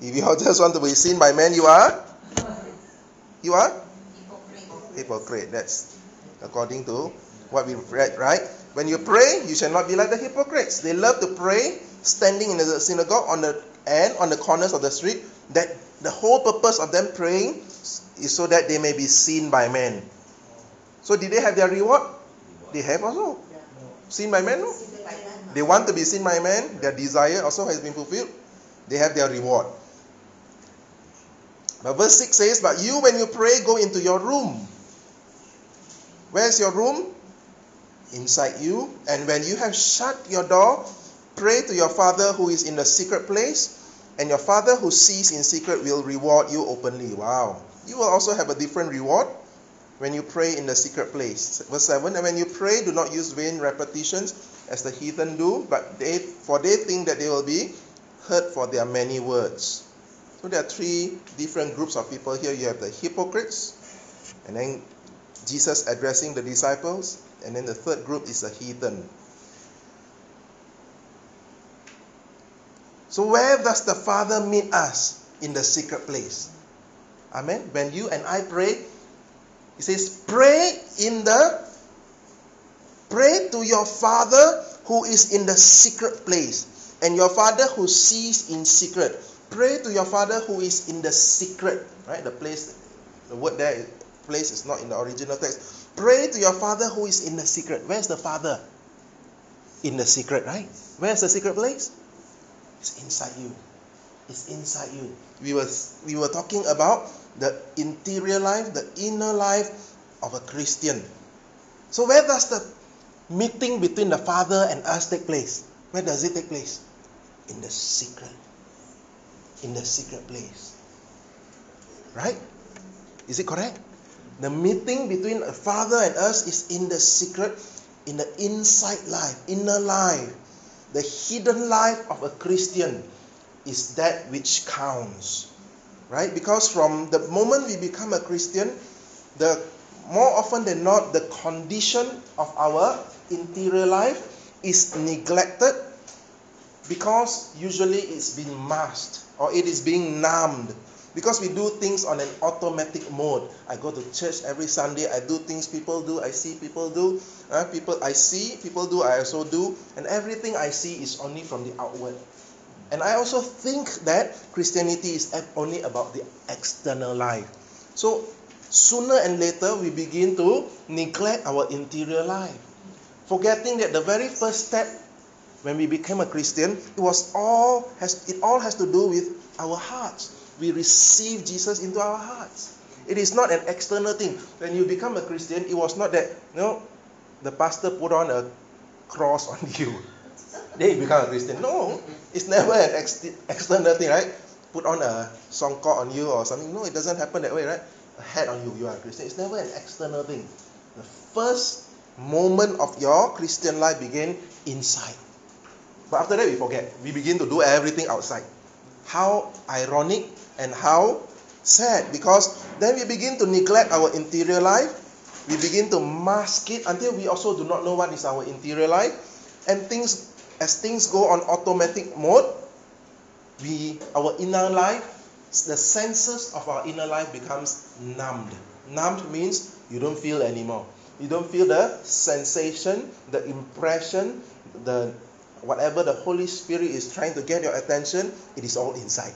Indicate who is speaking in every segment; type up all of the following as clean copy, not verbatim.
Speaker 1: If you just want to be seen by men, you are? You are? Hypocrite. That's according to what we read, right? When you pray, you shall not be like the hypocrites. They love to pray, standing in the synagogue on the corners of the street. That the whole purpose of them praying is so that they may be seen by men. So did they have their reward? They have also. Seen by men? No? They want to be seen by men. Their desire also has been fulfilled. They have their reward. But verse 6 says, but you, when you pray, go into your room. Where's your room? Inside you. And when you have shut your door, pray to your Father who is in the secret place, and your Father who sees in secret will reward you openly. Wow. You will also have a different reward when you pray in the secret place. Verse 7, and when you pray, do not use vain repetitions as the heathen do, but they think that they will be heard for their many words. So there are three different groups of people here. You have the hypocrites, and then Jesus addressing the disciples, and then the third group is the heathen. So where does the Father meet us? In the secret place. Amen. When you and I pray, He says, pray to your Father who is in the secret place, and your Father who sees in secret. Pray to your Father who is in the secret. Right? The word there, place is not in the original text. Pray to your Father who is in the secret. Where's the Father? In the secret, right? Where's the secret place? It's inside you. It's inside you. We were talking about the interior life, the inner life of a Christian. So where does the meeting between the Father and us take place? Where does it take place? In the secret. In the secret place. Right? Is it correct? The meeting between the Father and us is in the secret, in the inside life, inner life. The hidden life of a Christian is that which counts. Right? Because from the moment we become a Christian, the more often than not, the condition of our interior life is neglected, because usually it's being masked or it is being numbed. Because we do things on an automatic mode. I go to church every Sunday. I do things people do. I see people do. I see people do. I also do. And everything I see is only from the outward. And I also think that Christianity is only about the external life. So sooner and later we begin to neglect our interior life, forgetting that the very first step when we became a Christian, it all has to do with our hearts. We receive Jesus into our hearts. It is not an external thing. When you become a Christian, it was not that the pastor put on a cross on you. Then you become a Christian. No, it's never an external thing, right? Put on a songkok on you or something. No, it doesn't happen that way, right? A hat on you, you are a Christian. It's never an external thing. The first moment of your Christian life began inside. But after that, we forget. We begin to do everything outside. How ironic and how sad. Because then we begin to neglect our interior life. We begin to mask it until we also do not know what is our interior life. And as things go on automatic mode, our inner life, the senses of our inner life becomes numbed. Numbed means you don't feel anymore. You don't feel the sensation, the impression, whatever the Holy Spirit is trying to get your attention, it is all inside.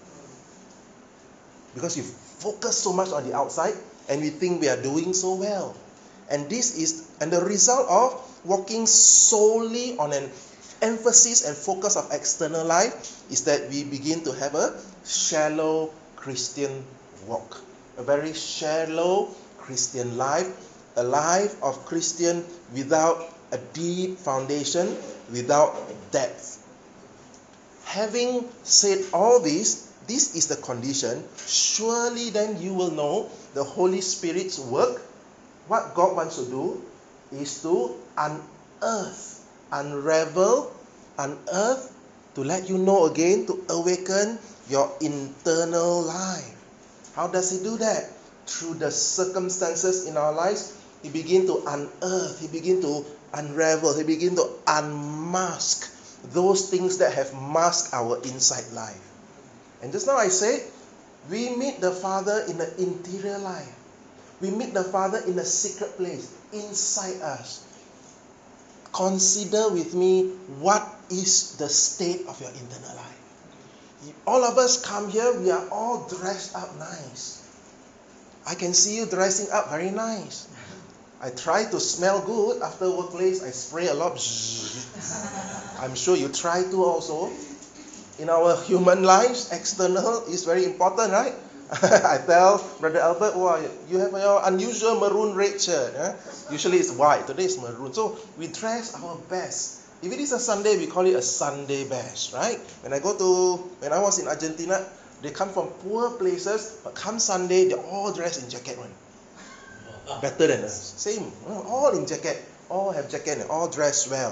Speaker 1: Because you focus so much on the outside and we think we are doing so well. And the result of walking solely on an emphasis and focus of external life is that we begin to have a shallow Christian walk. A very shallow Christian life. A life of Christian without a deep foundation, without depth. Having said all this is the condition. Surely then you will know the Holy Spirit's work. What God wants to do is to unearth, unravel, to let you know again, to awaken your internal life. How does He do that? Through the circumstances in our lives, He begins to unearth, He begins to unravel, He begins to unmask those things that have masked our inside life. And just now I said, we meet the Father in the interior life. We meet the Father in a secret place, inside us. Consider with me, what is the state of your internal life? All of us come here, we are all dressed up nice. I can see you dressing up very nice. I try to smell good after workplace. I spray a lot. I'm sure you try to also. In our human lives, external is very important, right? I tell Brother Albert, wow, you have your unusual maroon red shirt. Usually it's white, today it's maroon. So we dress our best. If it is a Sunday, we call it a Sunday best, right? When I was in Argentina, they come from poor places, but come Sunday, they're all dressed in jacket one. Better than us. Same, all in jacket. All have jacket and all dressed well.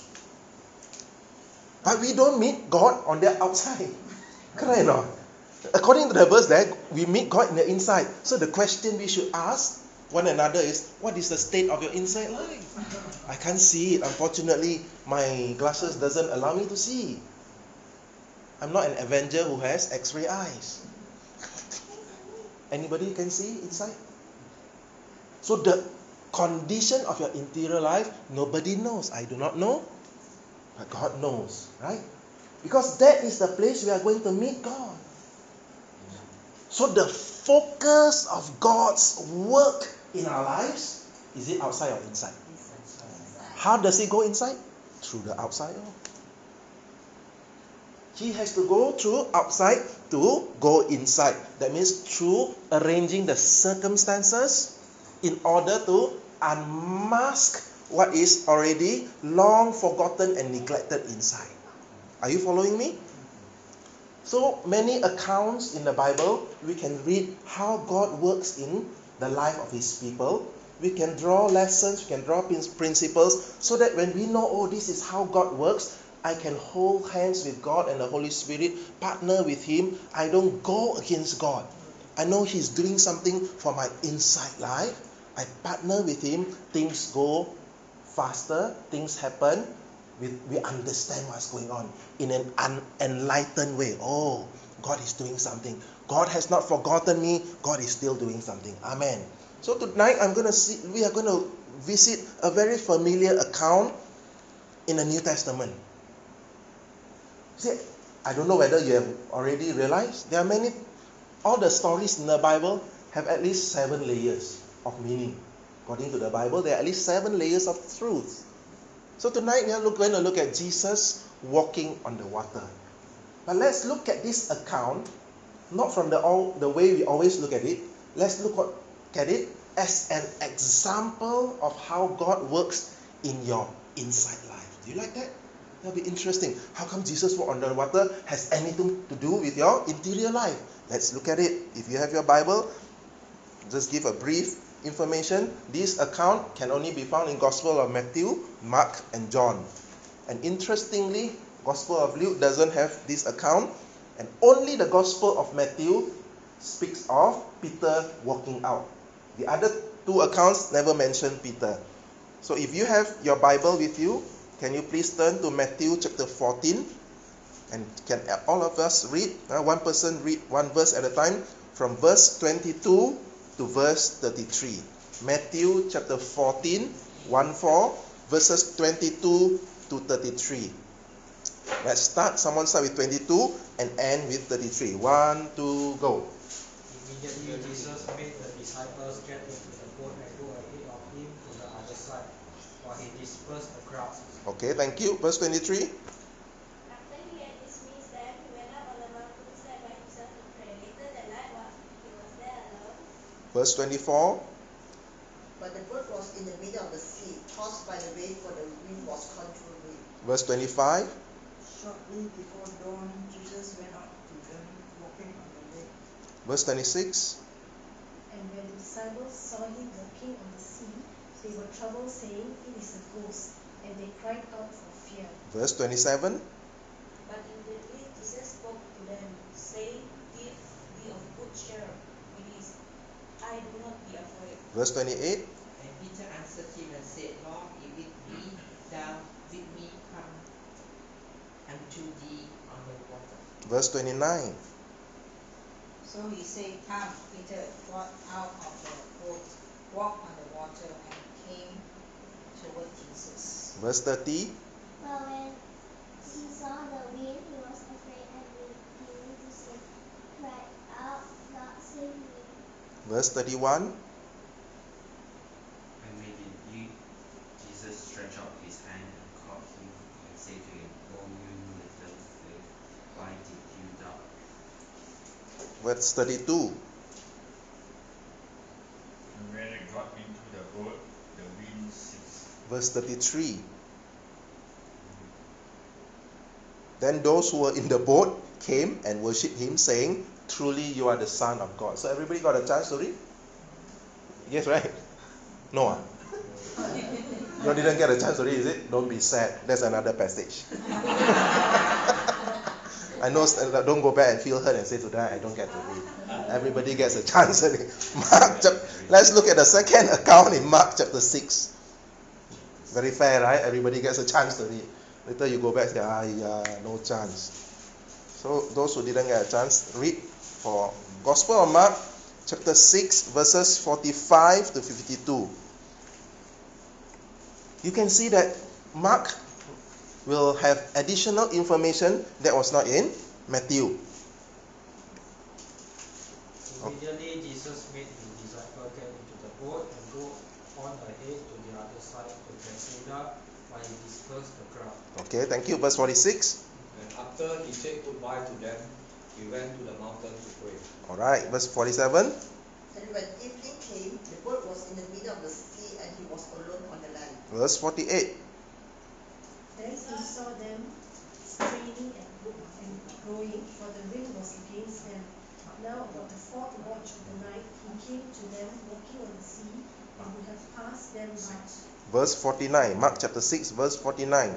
Speaker 1: But we don't meet God on the outside. Correct or not? According to the verse there, we meet God in the inside. So the question we should ask one another is, what is the state of your inside life? I can't see it. Unfortunately, my glasses doesn't allow me to see. I'm not an Avenger who has X-ray eyes. Anybody can see inside? So the condition of your interior life, nobody knows. I do not know, but God knows, right? Because that is the place we are going to meet God. So the focus of God's work in our lives, is it outside or inside? How does it go inside? Through the outside. He has to go through outside to go inside. That means through arranging the circumstances in order to unmask what is already long forgotten and neglected inside. Are you following me? So many accounts in the Bible, we can read how God works in the life of His people. We can draw lessons, we can draw principles, so that when we know, oh, this is how God works, I can hold hands with God and the Holy Spirit, partner with Him. I don't go against God. I know He's doing something for my inside life. I partner with Him, things go faster, things happen. We understand what's going on in an unenlightened way. Oh, God is doing something. God has not forgotten me. God is still doing something. Amen. So tonight we are going to visit a very familiar account in the New Testament. See, I don't know whether you have already realized, there are all the stories in the Bible have at least 7 layers of meaning. According to the Bible, there are at least 7 layers of truth. So tonight we are going to look at Jesus walking on the water. But let's look at this account, not from the way we always look at it. Let's look at it as an example of how God works in your inside life. Do you like that? That'll be interesting. How come Jesus walked on the water has anything to do with your interior life? Let's look at it. If you have your Bible, just give a brief information. This account can only be found in Gospel of Matthew, Mark, and John. And interestingly, Gospel of Luke doesn't have this account, and only the Gospel of Matthew speaks of Peter walking out. The other 2 accounts never mention Peter. So if you have your Bible with you, can you please turn to Matthew chapter 14, and can all of us read, one person read one verse at a time, from verse 22 to verse 33. Matthew chapter 14, 1-4, verses 22 to 33. Let's start. Someone start with 22 and end with 33. 1, 2, go.
Speaker 2: Immediately Jesus made the disciples get into the boat and go ahead of him to the other side, while he dispersed the crowds.
Speaker 1: Okay, thank you. Verse 23.
Speaker 3: After he had dismissed them, he went up on the mountainside by himself to pray. Later that night, while he was there alone,
Speaker 1: Verse 24.
Speaker 4: But the boat was in the middle of the sea, tossed by the wave, for the wind was contrary.
Speaker 1: Verse 25.
Speaker 5: Shortly before dawn, Jesus went out to them, walking on the lake.
Speaker 1: Verse 26.
Speaker 6: And when the disciples saw him walking on the sea, they were troubled, saying, "It is a ghost," and they cried out for fear.
Speaker 1: Verse 27.
Speaker 3: but immediately Jesus spoke to them, saying, "Be of good cheer, it is I, do not be afraid."
Speaker 1: Verse 28.
Speaker 7: And Peter answered him and said, Lord, if it be thou, bid me come unto thee on the water.
Speaker 1: Verse 29.
Speaker 7: So he said, Come, Peter got out of the boat, walked on the water, and came toward Jesus.
Speaker 1: Verse 30.
Speaker 8: But when he saw the wind, he was afraid and beginning to sink, cried out, Lord, save me.
Speaker 1: Verse 31.
Speaker 9: Immediately Jesus stretched out his hand and caught him and said to him, O you little faith, why did you doubt?
Speaker 1: Verse 32.
Speaker 10: And when they got into the boat, the wind ceased.
Speaker 1: Verse 33. Then those who were in the boat came and worshipped him, saying, Truly you are the Son of God. So everybody got a chance to read? Yes, right? No. You didn't get a chance to read, is it? Don't be sad. That's another passage. I know, don't go back and feel hurt and say today I don't get to read. Everybody gets a chance to read. Let's look at the second account in Mark chapter 6. Very fair, right? Everybody gets a chance to read. Later you go back and say, no chance. So those who didn't get a chance, read for Gospel of Mark chapter 6 verses 45 to 52. You can see that Mark will have additional information that was not in Matthew.
Speaker 2: Immediately Jesus made his disciples get into the boat and go on ahead to the other side to Bethsaida, while he dispersed the crowd.
Speaker 1: Okay, thank you. Verse 46.
Speaker 11: And after he said goodbye to them, he went to the mountain to pray.
Speaker 1: Alright, verse 47.
Speaker 4: And when evening came, the boat was in the middle of the sea, and he was alone on the land.
Speaker 1: Verse 48.
Speaker 6: Then he saw them straining and rowing, for the wind was against them. Now about the fourth watch of the night, he came to them walking on the sea, and would have passed them by.
Speaker 1: Verse 49. Mark chapter 6, verse 49.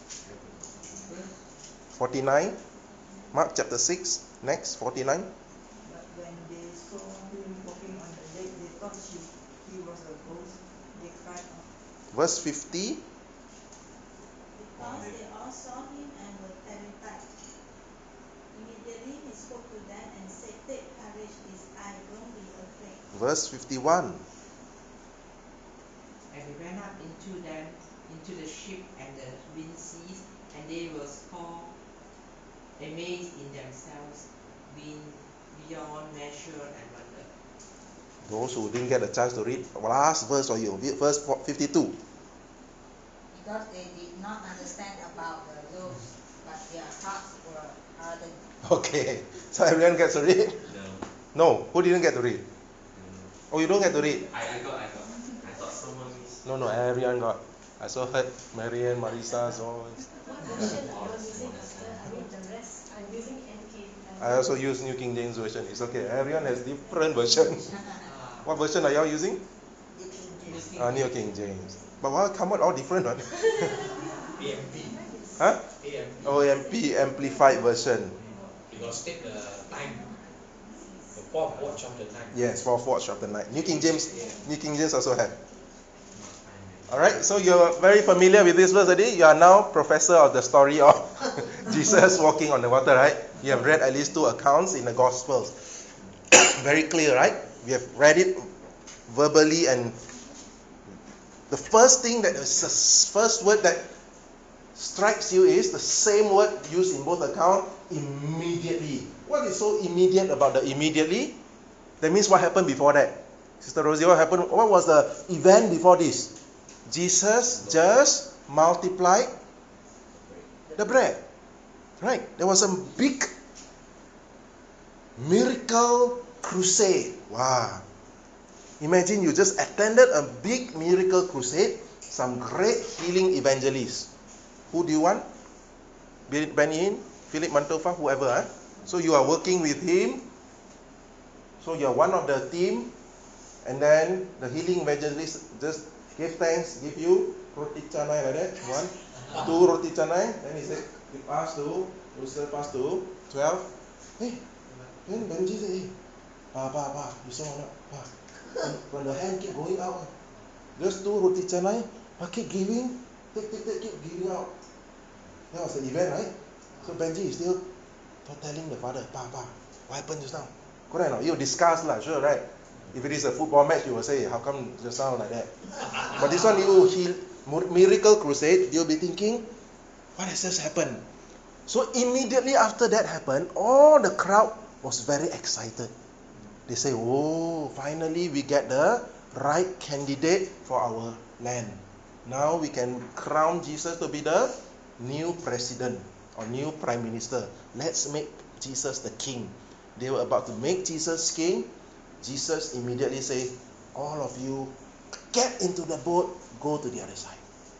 Speaker 1: 49. Mark chapter 6, next, 49.
Speaker 5: But when they saw him walking on the lake, they thought he was a ghost. They cried out.
Speaker 1: Verse 50.
Speaker 3: Because they all saw him and were terrified. Immediately he spoke to them and said, Take courage, it is I, don't be afraid.
Speaker 1: Verse 51.
Speaker 7: And he ran up into them, into the ship, and the wind ceased, and they were all amazed in themselves, being beyond measure and wonder.
Speaker 1: Those who didn't get a chance to read, last verse for you, verse 52.
Speaker 7: Because they did not understand about the loaves, but their hearts were hardened.
Speaker 1: Okay, so everyone gets to read? No. Who didn't get to read? Oh, you don't get to read?
Speaker 9: I got. I thought someone missed.
Speaker 1: No, everyone got. I saw heard Marianne, Marisa, so
Speaker 6: What version are you using, Pastor? I mean, the rest, I'm using NKV.
Speaker 1: I also use New King James Version. It's okay. Everyone has different version. What version are y'all using?
Speaker 4: The King James.
Speaker 1: New King James. But why come out all different one?
Speaker 11: AMP.
Speaker 1: Huh?
Speaker 11: AMP.
Speaker 1: OMP Amplified Version.
Speaker 11: Because take the time, the fourth watch of the night.
Speaker 1: Yes, fourth watch of the night. New King James also have. Alright, so you're very familiar with this verse already. You are now professor of the story of Jesus walking on the water, right? You have read at least 2 accounts in the Gospels. Very clear, right? We have read it verbally, and the first thing that is the first word that strikes you is the same word used in both accounts, immediately. What is so immediate about the immediately? That means what happened before that? Sister Rosie, what happened? What was the event before this? Jesus just multiplied the bread. Right? There was a big miracle crusade. Wow. Imagine you just attended a big miracle crusade, some great healing evangelists. Who do you want? Benny Hinn, Philip Mantofa, whoever. Huh? So you are working with him. So you are one of the team. And then the healing evangelist just give thanks, give you roti canai like that. 1, 2 roti canai. Then he said, you pass to, Rooster pass to 12. Hey, then Benji said, hey, Pa, you saw or not? Pa. When the hand keep going out, just 2 roti canai, keep giving, take, keep giving out. That was the event, right? So Benji is still telling the father, Pa, what happened just now? Correct or not? You discuss lah, sure, right? If it is a football match, you will say, how come just now like that? But this one, you heal, miracle crusade, you'll be thinking, what has just happened? So immediately after that happened, all the crowd was very excited. They say, oh, finally we get the right candidate for our land. Now we can crown Jesus to be the new president or new prime minister. Let's make Jesus the king. They were about to make Jesus king. Jesus immediately said, all of you get into the boat, go to the other side.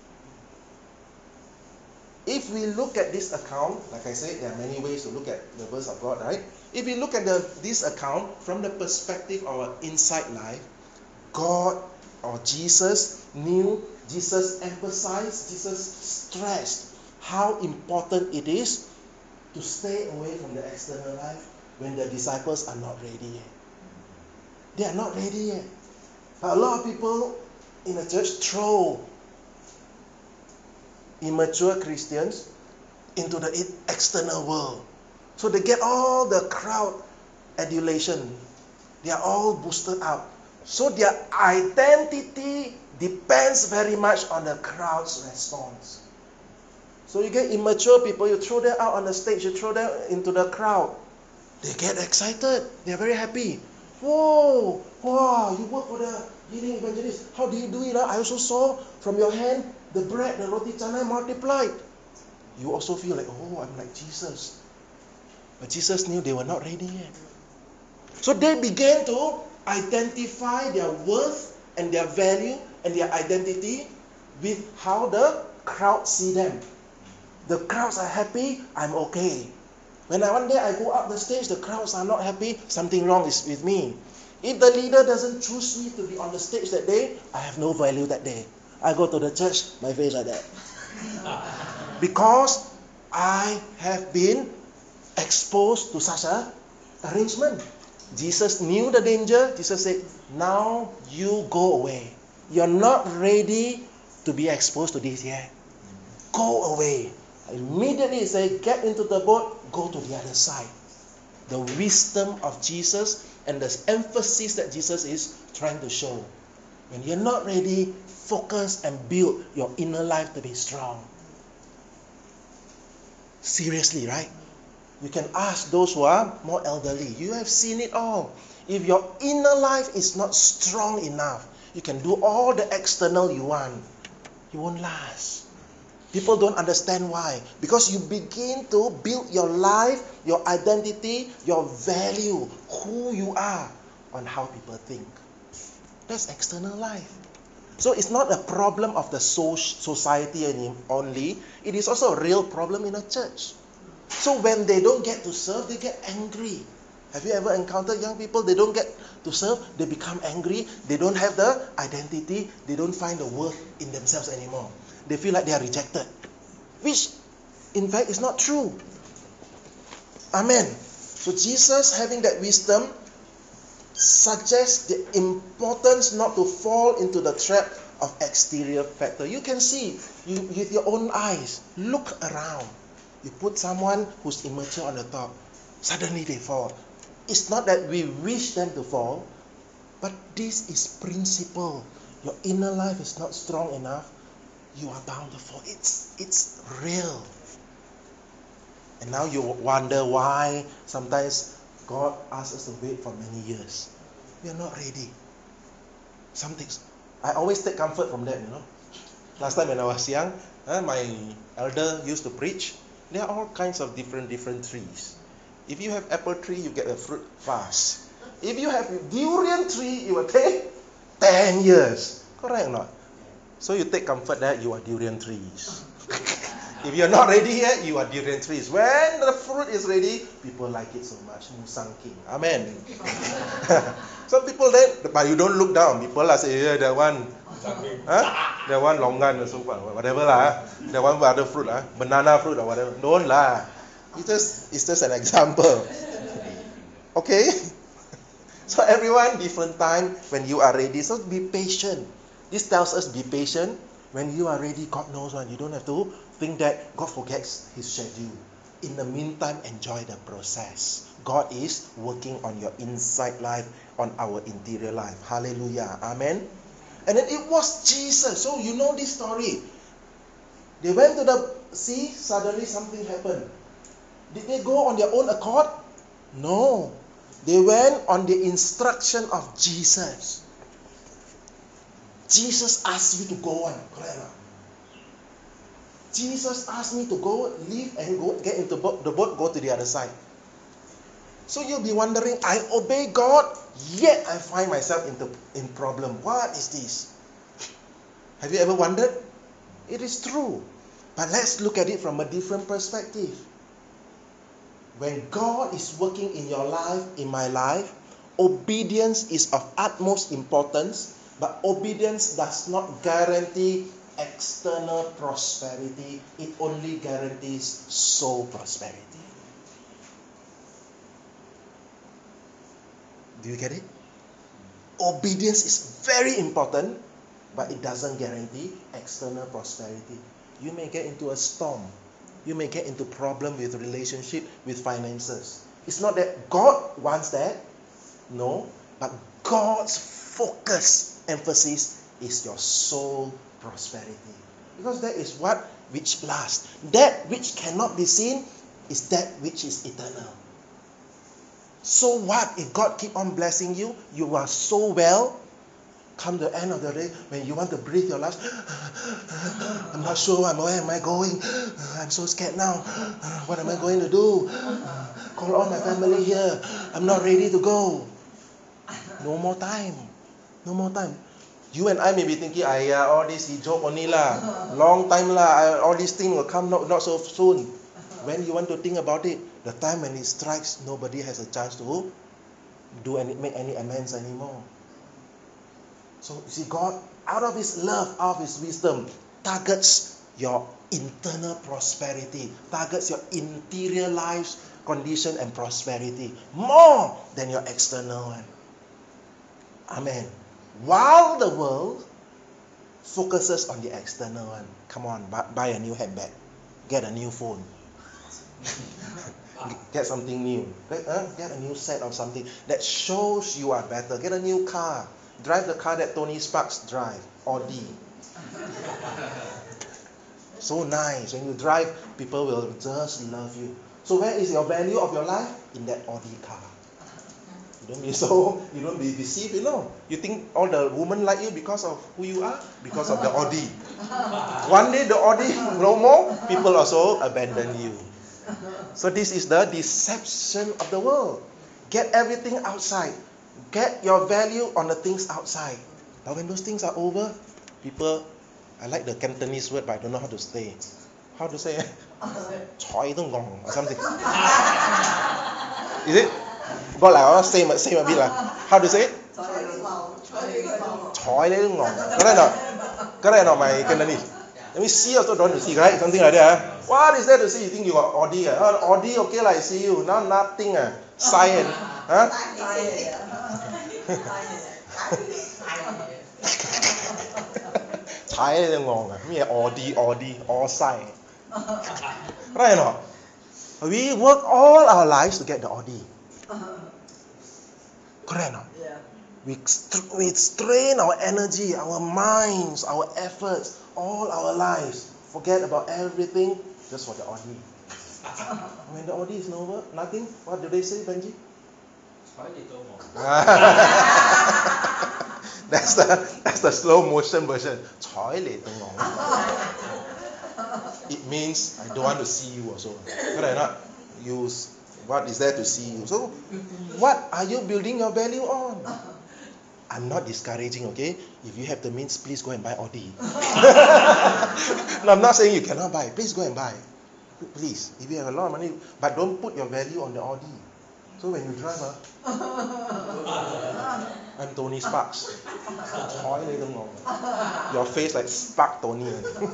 Speaker 1: If we look at this account, like I said, there are many ways to look at the verse of God, right? If we look at this account from the perspective of our inside life, God or Jesus knew, Jesus emphasized, Jesus stressed how important it is to stay away from the external life when the disciples are not ready yet. They are not ready yet. But a lot of people in the church throw immature Christians into the external world. So they get all the crowd adulation. They are all boosted up. So their identity depends very much on the crowd's response. So you get immature people, you throw them out on the stage, you throw them into the crowd. They get excited. They are very happy. Whoa, wow, you work for the healing evangelist. How do you do it? I also saw from your hand the bread, the roti canai multiplied. You also feel like, oh, I'm like Jesus. But Jesus knew they were not ready yet. So they began to identify their worth and their value and their identity with how the crowd see them. The crowds are happy, I'm okay. When one day I go up the stage, the crowds are not happy, something wrong is with me. If the leader doesn't choose me to be on the stage that day, I have no value that day. I go to the church, my face like that. Because I have been exposed to such an arrangement. Jesus knew the danger. Jesus said, now you go away. You're not ready to be exposed to this yet. Go away. Immediately he said, get into the boat, go to the other side. The wisdom of Jesus and the emphasis that Jesus is trying to show. When you're not ready, focus and build your inner life to be strong. Seriously, right? You can ask those who are more elderly. You have seen it all. If your inner life is not strong enough, you can do all the external you want. You won't last. People don't understand why. Because you begin to build your life, your identity, your value, who you are, on how people think. That's external life. So it's not a problem of the society only. It is also a real problem in a church. So when they don't get to serve, they get angry. Have you ever encountered young people? They don't get to serve, they become angry. They don't have the identity. They don't find the worth in themselves anymore. They feel like they are rejected. Which, in fact, is not true. Amen. So Jesus, having that wisdom, suggests the importance not to fall into the trap of exterior factor. You can see with your own eyes. Look around. You put someone who's immature on the top, suddenly they fall. It's not that we wish them to fall, but this is principle. Your inner life is not strong enough, you are bound to fall. It's real. And now you wonder why sometimes God asks us to wait for many years. We are not ready. I always take comfort from that, Last time when I was young, my elder used to preach. There are all kinds of different trees. If you have apple tree, you get a fruit fast. If you have durian tree, it will take 10 years. Correct or not? So you take comfort that you are durian trees. If you're not ready yet, you are durian trees. When the fruit is ready, people like it so much. Musang King. Amen. Some people but you don't look down. People say, yeah, that one. That one longan or so, whatever lah. That one other fruit banana fruit or whatever. Don't lah. It's just an example. Okay? So everyone, different time when you are ready. So be patient. This tells us be patient. When you are ready, God knows when. You don't have to think that God forgets His schedule. in the meantime, enjoy the process. God is working on your inside life, on our interior life. Hallelujah. Amen. And then it was Jesus. So you know this story. They went to the sea, suddenly something happened. Did they go on their own accord? No. They went on the instruction of Jesus. Jesus asked you to go on. Correct? Jesus asked me to go, leave and go, get into the boat, go to the other side. So you'll be wondering, I obey God, yet I find myself in problem. What is this? Have you ever wondered? It is true. But let's look at it from a different perspective. When God is working in your life, in my life, obedience is of utmost importance, but obedience does not guarantee external prosperity. It only guarantees soul prosperity. Do you get it? Obedience is very important, but it doesn't guarantee external prosperity. You may get into a storm. You may get into problem with relationship, with finances. It's not that God wants that. No. But God's focus, emphasis is your soul prosperity. Because that is what which lasts. That which cannot be seen is that which is eternal. So what if God keep on blessing you? You are so well. Come the end of the day, when you want to breathe your last, I'm not sure where am I going. I'm so scared now. What am I going to do? Call all my family here. I'm not ready to go. No more time. No more time. You and I may be thinking, all this he joke only lah. Long time lah. All these things will come not so soon. When you want to think about it, the time when it strikes, nobody has a chance to make any amends anymore. So you see, God, out of His love, out of His wisdom, targets your internal prosperity, targets your interior life's condition and prosperity more than your external one. Amen. While the world focuses on the external one. Come on, buy a new handbag, get a new phone, get something new, get a new set of something that shows you are better. Get a new car. Drive the car that Tony Sparks drive, Audi. So nice. When you drive, people will just love you. So where is your value of your life? In that Audi car. You don't be deceived, You think all the women like you because of who you are? Because of the Audi. One day the Audi no more, people also abandon you. So this is the deception of the world. Get everything outside. Get your value on the things outside. But when those things are over, people, I like the Cantonese word, but I don't know how to say. How to say it? Choi Tung Gong or something. Is it? Got like same a bit like. How to say it? Choi Tung Gong. Correct not my Cantonese? Let me see also don't want to see, right? Something like that. What is there to see? You think you got Audi? Audi, okay, I see you. Now nothing. Science. Huh? Chai Tung Gong. Me Audi, all side. Right or not? We work all our lives to get the Audi. Correct or not?
Speaker 5: Yeah.
Speaker 1: We strain our energy, our minds, our efforts, all our lives. Forget about everything just for the Audi. When the Audi is over, nothing. What do they say, Benji? That's the slow motion version. It means I don't want to see you also. Correct or not? What is there to see you? So, what are you building your value on? I'm not discouraging, okay? If you have the means, please go and buy Audi. No, I'm not saying you cannot buy. Please go and buy. Please, if you have a lot of money, but don't put your value on the Audi. So when you drive, I'm Tony Sparks. Your face like Spark Tony.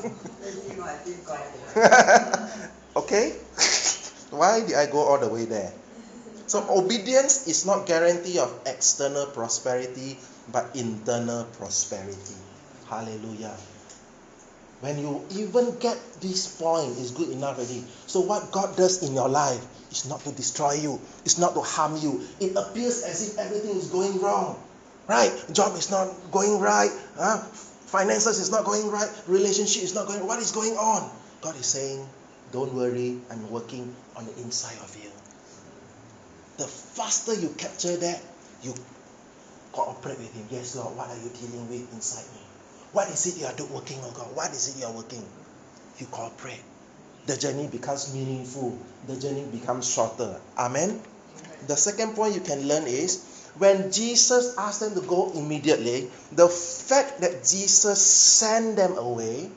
Speaker 1: Okay? Why did I go all the way there? So obedience is not guarantee of external prosperity, but internal prosperity. Hallelujah. When you even get this point, is good enough already. So what God does in your life is not to destroy you. It's not to harm you. It appears as if everything is going wrong. Right? Job is not going right. Finances is not going right. Relationship is not going right. What is going on? God is saying, don't worry, I'm working on the inside of you. The faster you capture that, you cooperate with Him. Yes, Lord, what are you dealing with inside me? What is it you are working on, God? What is it you are working? You cooperate. The journey becomes meaningful. The journey becomes shorter. Amen? The second point you can learn is, when Jesus asked them to go immediately, the fact that Jesus sent them away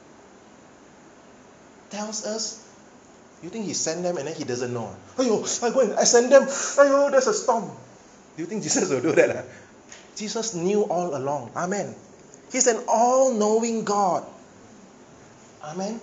Speaker 1: tells us, you think He sent them and then He doesn't know? I send them. There's a storm. Do you think Jesus will do that? Jesus knew all along. Amen. He's an all-knowing God. Amen.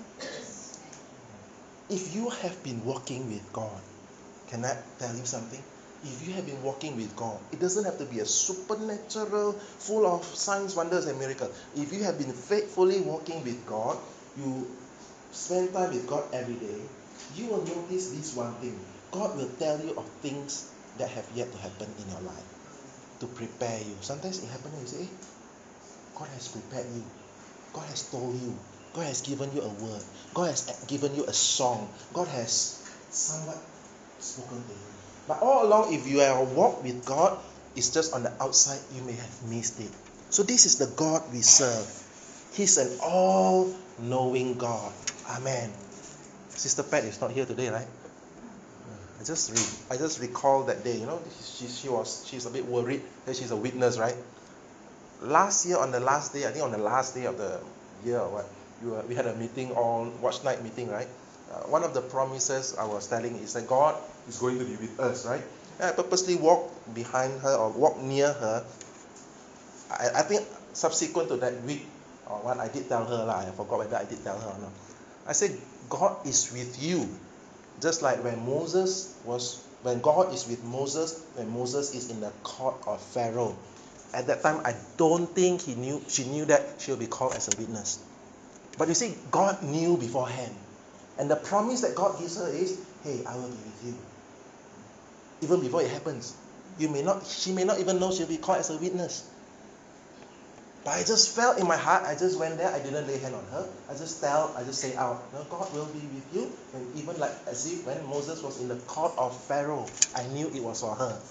Speaker 1: If you have been walking with God, can I tell you something? If you have been walking with God, it doesn't have to be a supernatural, full of signs, wonders, and miracles. If you have been faithfully walking with God, you spend time with God every day, you will notice this one thing. God will tell you of things that have yet to happen in your life to prepare you. Sometimes it happens and you say, God has prepared you. God has told you. God has given you a word. God has given you a song. God has somewhat spoken to you. But all along, if you are walk with God, it's just on the outside, you may have missed it. So this is the God we serve. He's an all-knowing God. Amen. Sister Pat is not here today, right? I just recall that day. She's a bit worried that she's a witness, right? Last year on the last day, I think on the last day of the year or what, we had a meeting watch night meeting, right? One of the promises I was telling is that God is going to be with us, right? And I purposely walked behind her or walked near her. I think subsequent to that week or what, I did tell her, I forgot whether I did tell her or not. I said, God is with you. Just like when God is with Moses, when Moses is in the court of Pharaoh. At that time, I don't think she knew that she'll be called as a witness. But you see, God knew beforehand. And the promise that God gives her is, hey, I will be with you. Even before it happens. She may not even know she'll be called as a witness. But I just felt in my heart, I just went there, I didn't lay hand on her. I just say out, God will be with you. And even like as if when Moses was in the court of Pharaoh, I knew it was for her.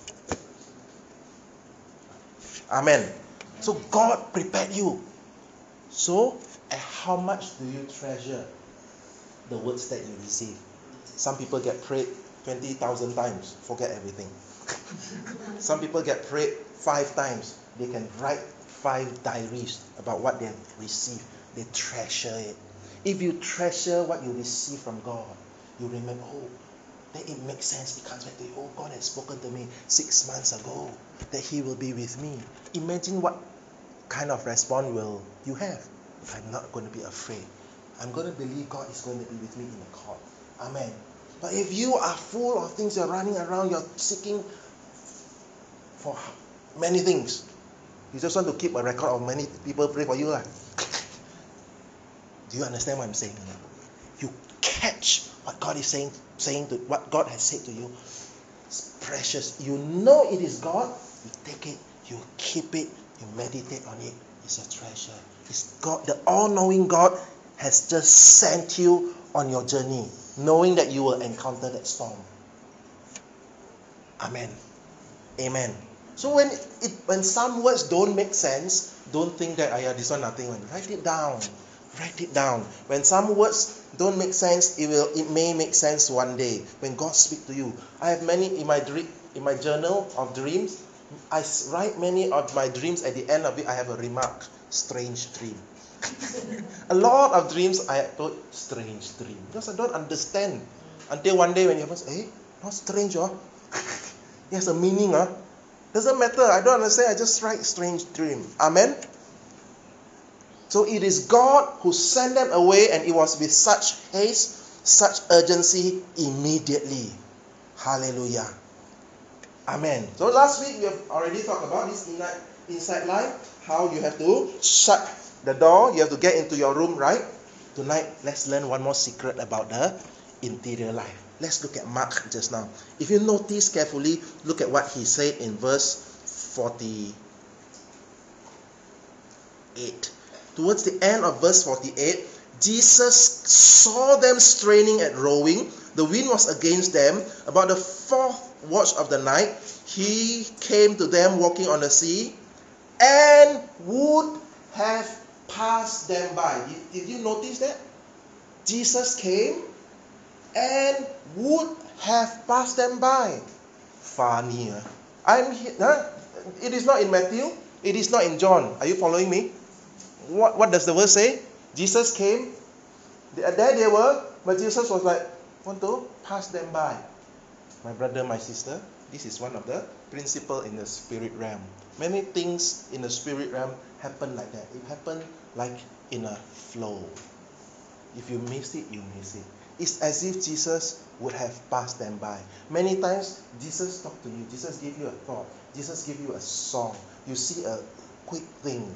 Speaker 1: Amen. So God prepared you. So, how much do you treasure the words that you receive? Some people get prayed 20,000 times, forget everything. Some people get prayed 5 times. They can write 5 diaries about what they have received. They treasure it. If you treasure what you receive from God, you remember, then it makes sense. It comes back to you. God has spoken to me 6 months ago that He will be with me. Imagine what kind of response will you have. I'm not going to be afraid. I'm going to believe God is going to be with me in the court. Amen. But if you are full of things, you're running around, you're seeking for many things. You just want to keep a record of many people pray for you. Do you understand what I'm saying? You catch what God is saying to what God has said to you. It's precious. You know it is God. You take it. You keep it. You meditate on it. It's a treasure. It's God. The all-knowing God has just sent you on your journey, knowing that you will encounter that storm. Amen. Amen. So when some words don't make sense, don't think that this one nothing. Write it down. Write it down. When some words don't make sense, it may make sense one day when God speaks to you. I have many in my journal of dreams. I write many of my dreams. At the end of it, I have a remark: strange dream. A lot of dreams I put strange dream because I don't understand until one day when you say, not strange, it has a meaning, Doesn't matter, I don't understand, I just write strange dream. Amen. So it is God who sent them away, and it was with such haste, such urgency, immediately. Hallelujah. Amen. So last week we have already talked about this inside life, how you have to shut the door, you have to get into your room, right? Tonight, let's learn one more secret about the interior life. Let's look at Mark just now. If you notice carefully, look at what he said in verse 48. Towards the end of verse 48, Jesus saw them straining at rowing. The wind was against them. About the fourth watch of the night, he came to them walking on the sea and would have passed them by. Did you notice that? Jesus came and would have passed them by. Funny. It is not in Matthew. It is not in John. Are you following me? What does the verse say? Jesus came. There they were. But Jesus was like, want to pass them by. My brother, my sister, this is one of the principles in the spirit realm. Many things in the spirit realm happen like that. It happened like in a flow. If you miss it, you miss it. It's as if Jesus would have passed them by. Many times, Jesus talked to you. Jesus gave you a thought. Jesus gave you a song. You see a quick thing.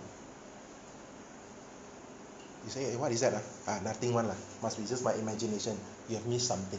Speaker 1: You say, hey, what is that? Nothing one. Must be just my imagination. You have missed something.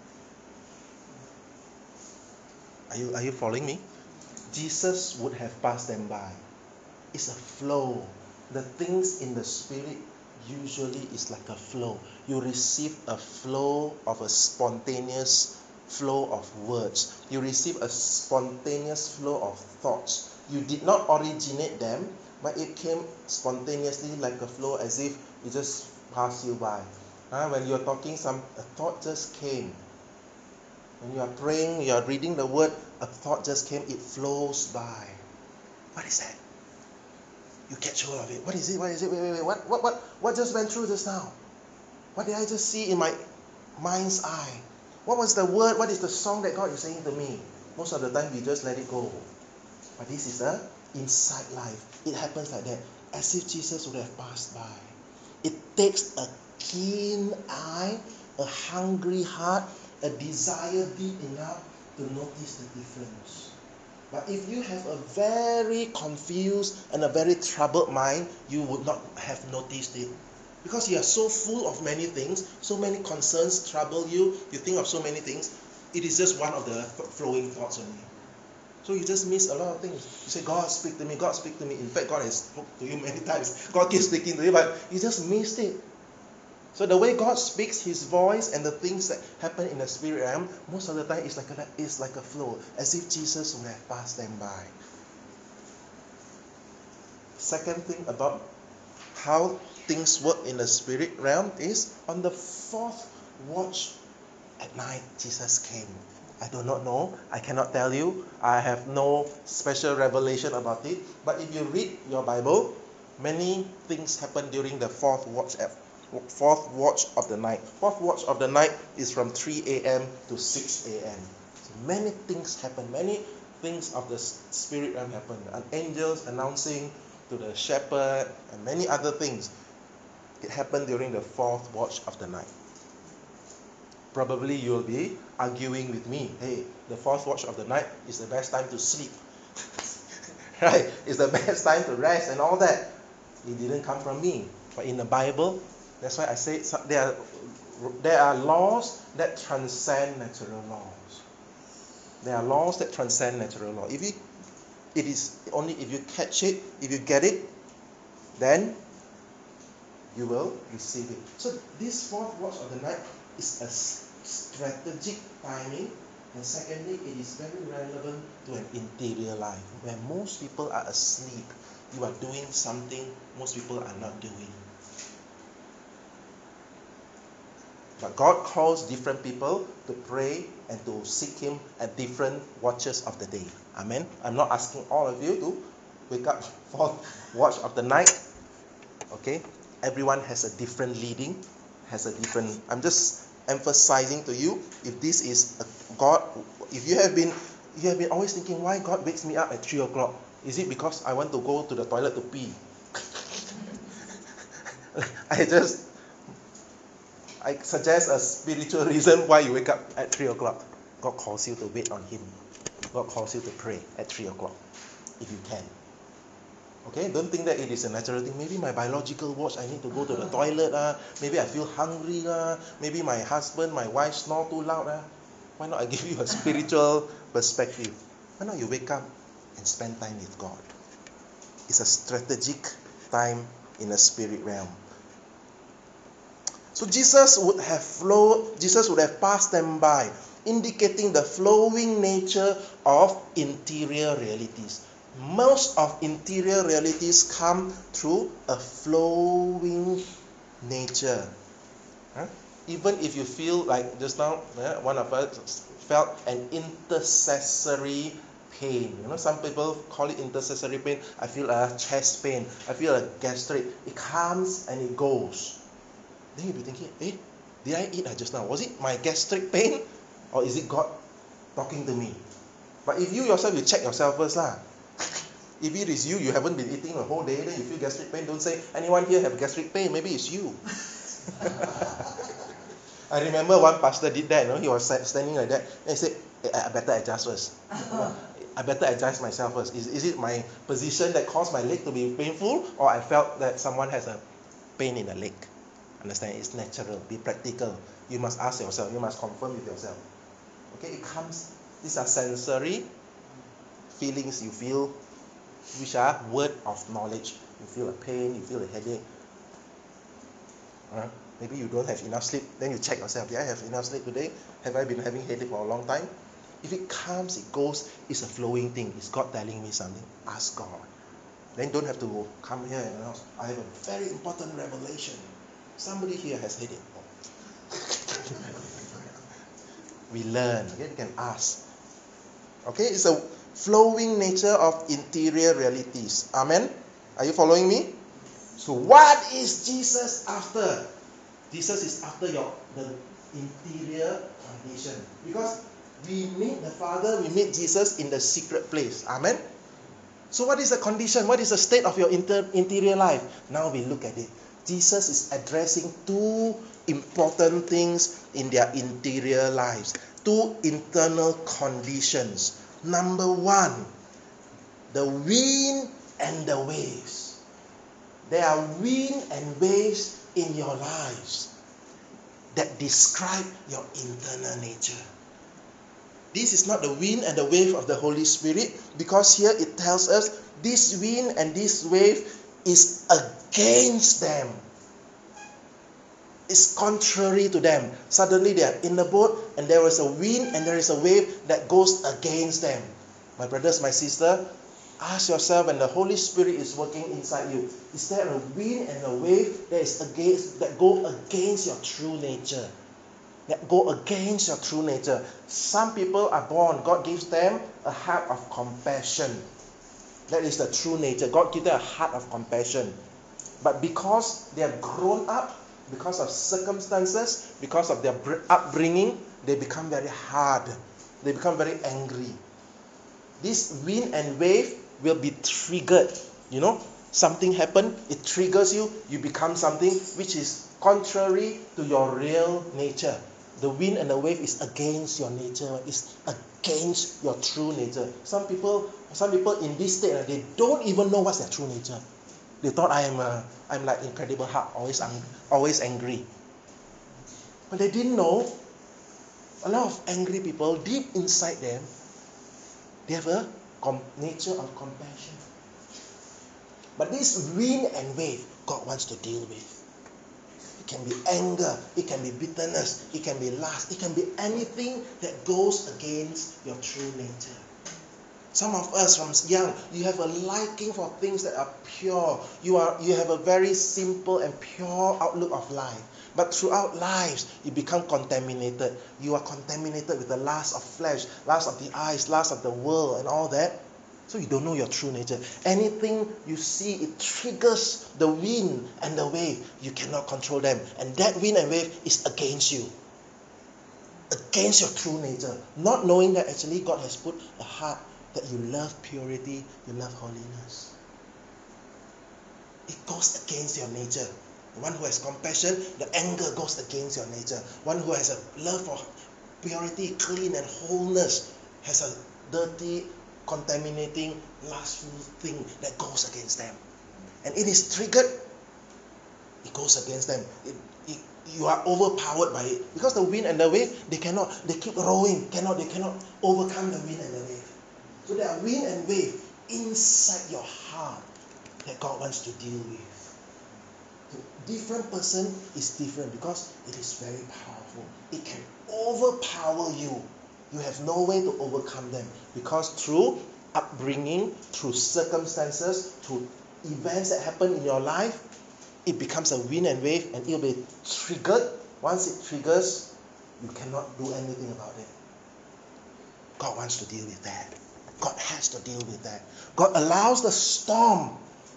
Speaker 1: Are you following me? Jesus would have passed them by. It's a flow. The things in the spirit usually is like a flow. You receive a flow of a spontaneous flow of words. You receive a spontaneous flow of thoughts. You did not originate them, but it came spontaneously like a flow, as if it just passed you by. When you're talking, a thought just came. When you are praying, you are reading the word, a thought just came, it flows by. What is that? You catch hold of it. What is it? What is it? Wait. What just went through just now? What did I just see in my mind's eye? What was the word? What is the song that God is saying to me? Most of the time, we just let it go. But this is the inside life. It happens like that. As if Jesus would have passed by. It takes a keen eye, a hungry heart, a desire deep enough to notice the difference. But if you have a very confused and a very troubled mind, you would not have noticed it. Because you are so full of many things, so many concerns trouble you, you think of so many things, it is just one of the flowing thoughts only. So you just miss a lot of things. You say, God speak to me, God speak to me. In fact, God has spoken to you many times. God keeps speaking to you, but you just missed it. So the way God speaks, His voice and the things that happen in the spirit realm, most of the time it's like a flow, as if Jesus would have passed them by. Second thing about how things work in the spirit realm is on the fourth watch at night, Jesus came. I do not know. I cannot tell you. I have no special revelation about it. But if you read your Bible, many things happen during the fourth watch of the night. Fourth watch of the night is from 3 a.m. to 6 a.m. So many things happen. Many things of the spirit realm happen. And angels announcing to the shepherd and many other things. It happened during the fourth watch of the night. Probably you'll be arguing with me. Hey, the fourth watch of the night is the best time to sleep. Right? It's the best time to rest and all that. It didn't come from me. But in the Bible, that's why I say there are laws that transcend natural laws. There are laws that transcend natural law. It is only if you catch it, if you get it, then you will receive it. So this fourth watch of the night is a strategic timing, and secondly, it is very relevant to an interior life where most people are asleep. You are doing something most people are not doing. But God calls different people to pray and to seek Him at different watches of the day. Amen. I'm not asking all of you to wake up fourth watch of the night. Okay? Everyone has a different leading, I'm just emphasizing to you, if this is a God, if you have been always thinking, why God wakes me up at 3 o'clock? Is it because I want to go to the toilet to pee? I suggest a spiritual reason why you wake up at 3 o'clock. God calls you to wait on Him. God calls you to pray at 3 o'clock, if you can. Okay, don't think that it is a natural thing. Maybe my biological watch, I need to go to the toilet. Maybe I feel hungry. Maybe my husband, my wife snore too loud. Why not I give you a spiritual perspective? Why not you wake up and spend time with God? It's a strategic time in the spirit realm. So Jesus would have passed them by, indicating the flowing nature of interior realities. Most of interior realities come through a flowing nature. Even if you feel like just now, one of us felt an intercessory pain. Some people call it intercessory pain. I feel a chest pain. I feel a gastric. It comes and it goes. Then you'll be thinking, did I eat just now? Was it my gastric pain? Or is it God talking to me? But if you yourself, you check yourself first lah. If it is you haven't been eating the whole day, then you feel gastric pain, don't say, anyone here have gastric pain? Maybe it's you. I remember one pastor did that, he was standing like that, and he said, I better adjust first. I better adjust myself first. Is it my position that caused my leg to be painful, or I felt that someone has a pain in the leg? Understand? It's natural. Be practical. You must ask yourself. You must confirm with yourself. Okay, it comes. These are sensory feelings you feel, which are word of knowledge. You feel a pain. You feel a headache. Maybe you don't have enough sleep. Then you check yourself. Did I have enough sleep today? Have I been having headache for a long time? If it comes, it goes. It's a flowing thing. It's God telling me something. Ask God. Then don't have to come here and ask. I have a very important revelation. Somebody here has headache. We learn. Okay, we can ask. Okay, it's a flowing nature of interior realities. Amen. Are you following me? So, what is Jesus after? Jesus is after the interior condition, because we meet the Father, we meet Jesus in the secret place. Amen. So, what is the condition? What is the state of your interior life? Now we look at it. Jesus is addressing two important things in their interior lives, two internal conditions. Number one, the wind and the waves. There are wind and waves in your lives that describe your internal nature. This is not the wind and the wave of the Holy Spirit, because here it tells us this wind and this wave is against them. It's contrary to them. Suddenly they are in the boat and there is a wind and there is a wave that goes against them. My brothers, my sister, ask yourself, when the Holy Spirit is working inside you, is there a wind and a wave that go against your true nature? That go against your true nature. Some people are born, God gives them a heart of compassion. That is the true nature. God gives them a heart of compassion. But because they are grown up, because of circumstances, because of their upbringing, they become very hard. They become very angry. This wind and wave will be triggered. Something happened, it triggers you, you become something which is contrary to your real nature. The wind and the wave is against your nature. It's against your true nature. Some people in this state, they don't even know what's their true nature. They thought I'm like Incredible Hulk, always angry. But they didn't know a lot of angry people, deep inside them, they have a nature of compassion. But this wind and wave, God wants to deal with. It can be anger, it can be bitterness, it can be lust, it can be anything that goes against your true nature. Some of us from young, you have a liking for things that are pure. You have a very simple and pure outlook of life. But throughout lives, you become contaminated. You are contaminated with the lust of flesh, lust of the eyes, lust of the world and all that. So you don't know your true nature. Anything you see, it triggers the wind and the wave. You cannot control them. And that wind and wave is against you. Against your true nature. Not knowing that actually God has put a heart that you love purity, you love holiness. It goes against your nature. The one who has compassion, the anger goes against your nature. One who has a love for purity, clean and wholeness has a dirty contaminating, lustful thing that goes against them. And it is triggered, it goes against them. You are overpowered by it. Because the wind and the wave, they keep rowing, they cannot overcome the wind and the wave. So there are wind and wave inside your heart that God wants to deal with. So different person is different because it is very powerful. It can overpower you. You have no way to overcome them because through upbringing, through circumstances, through events that happen in your life, it becomes a wind and wave and it will be triggered. Once it triggers, you cannot do anything about it. God wants to deal with that. God has to deal with that. God allows the storm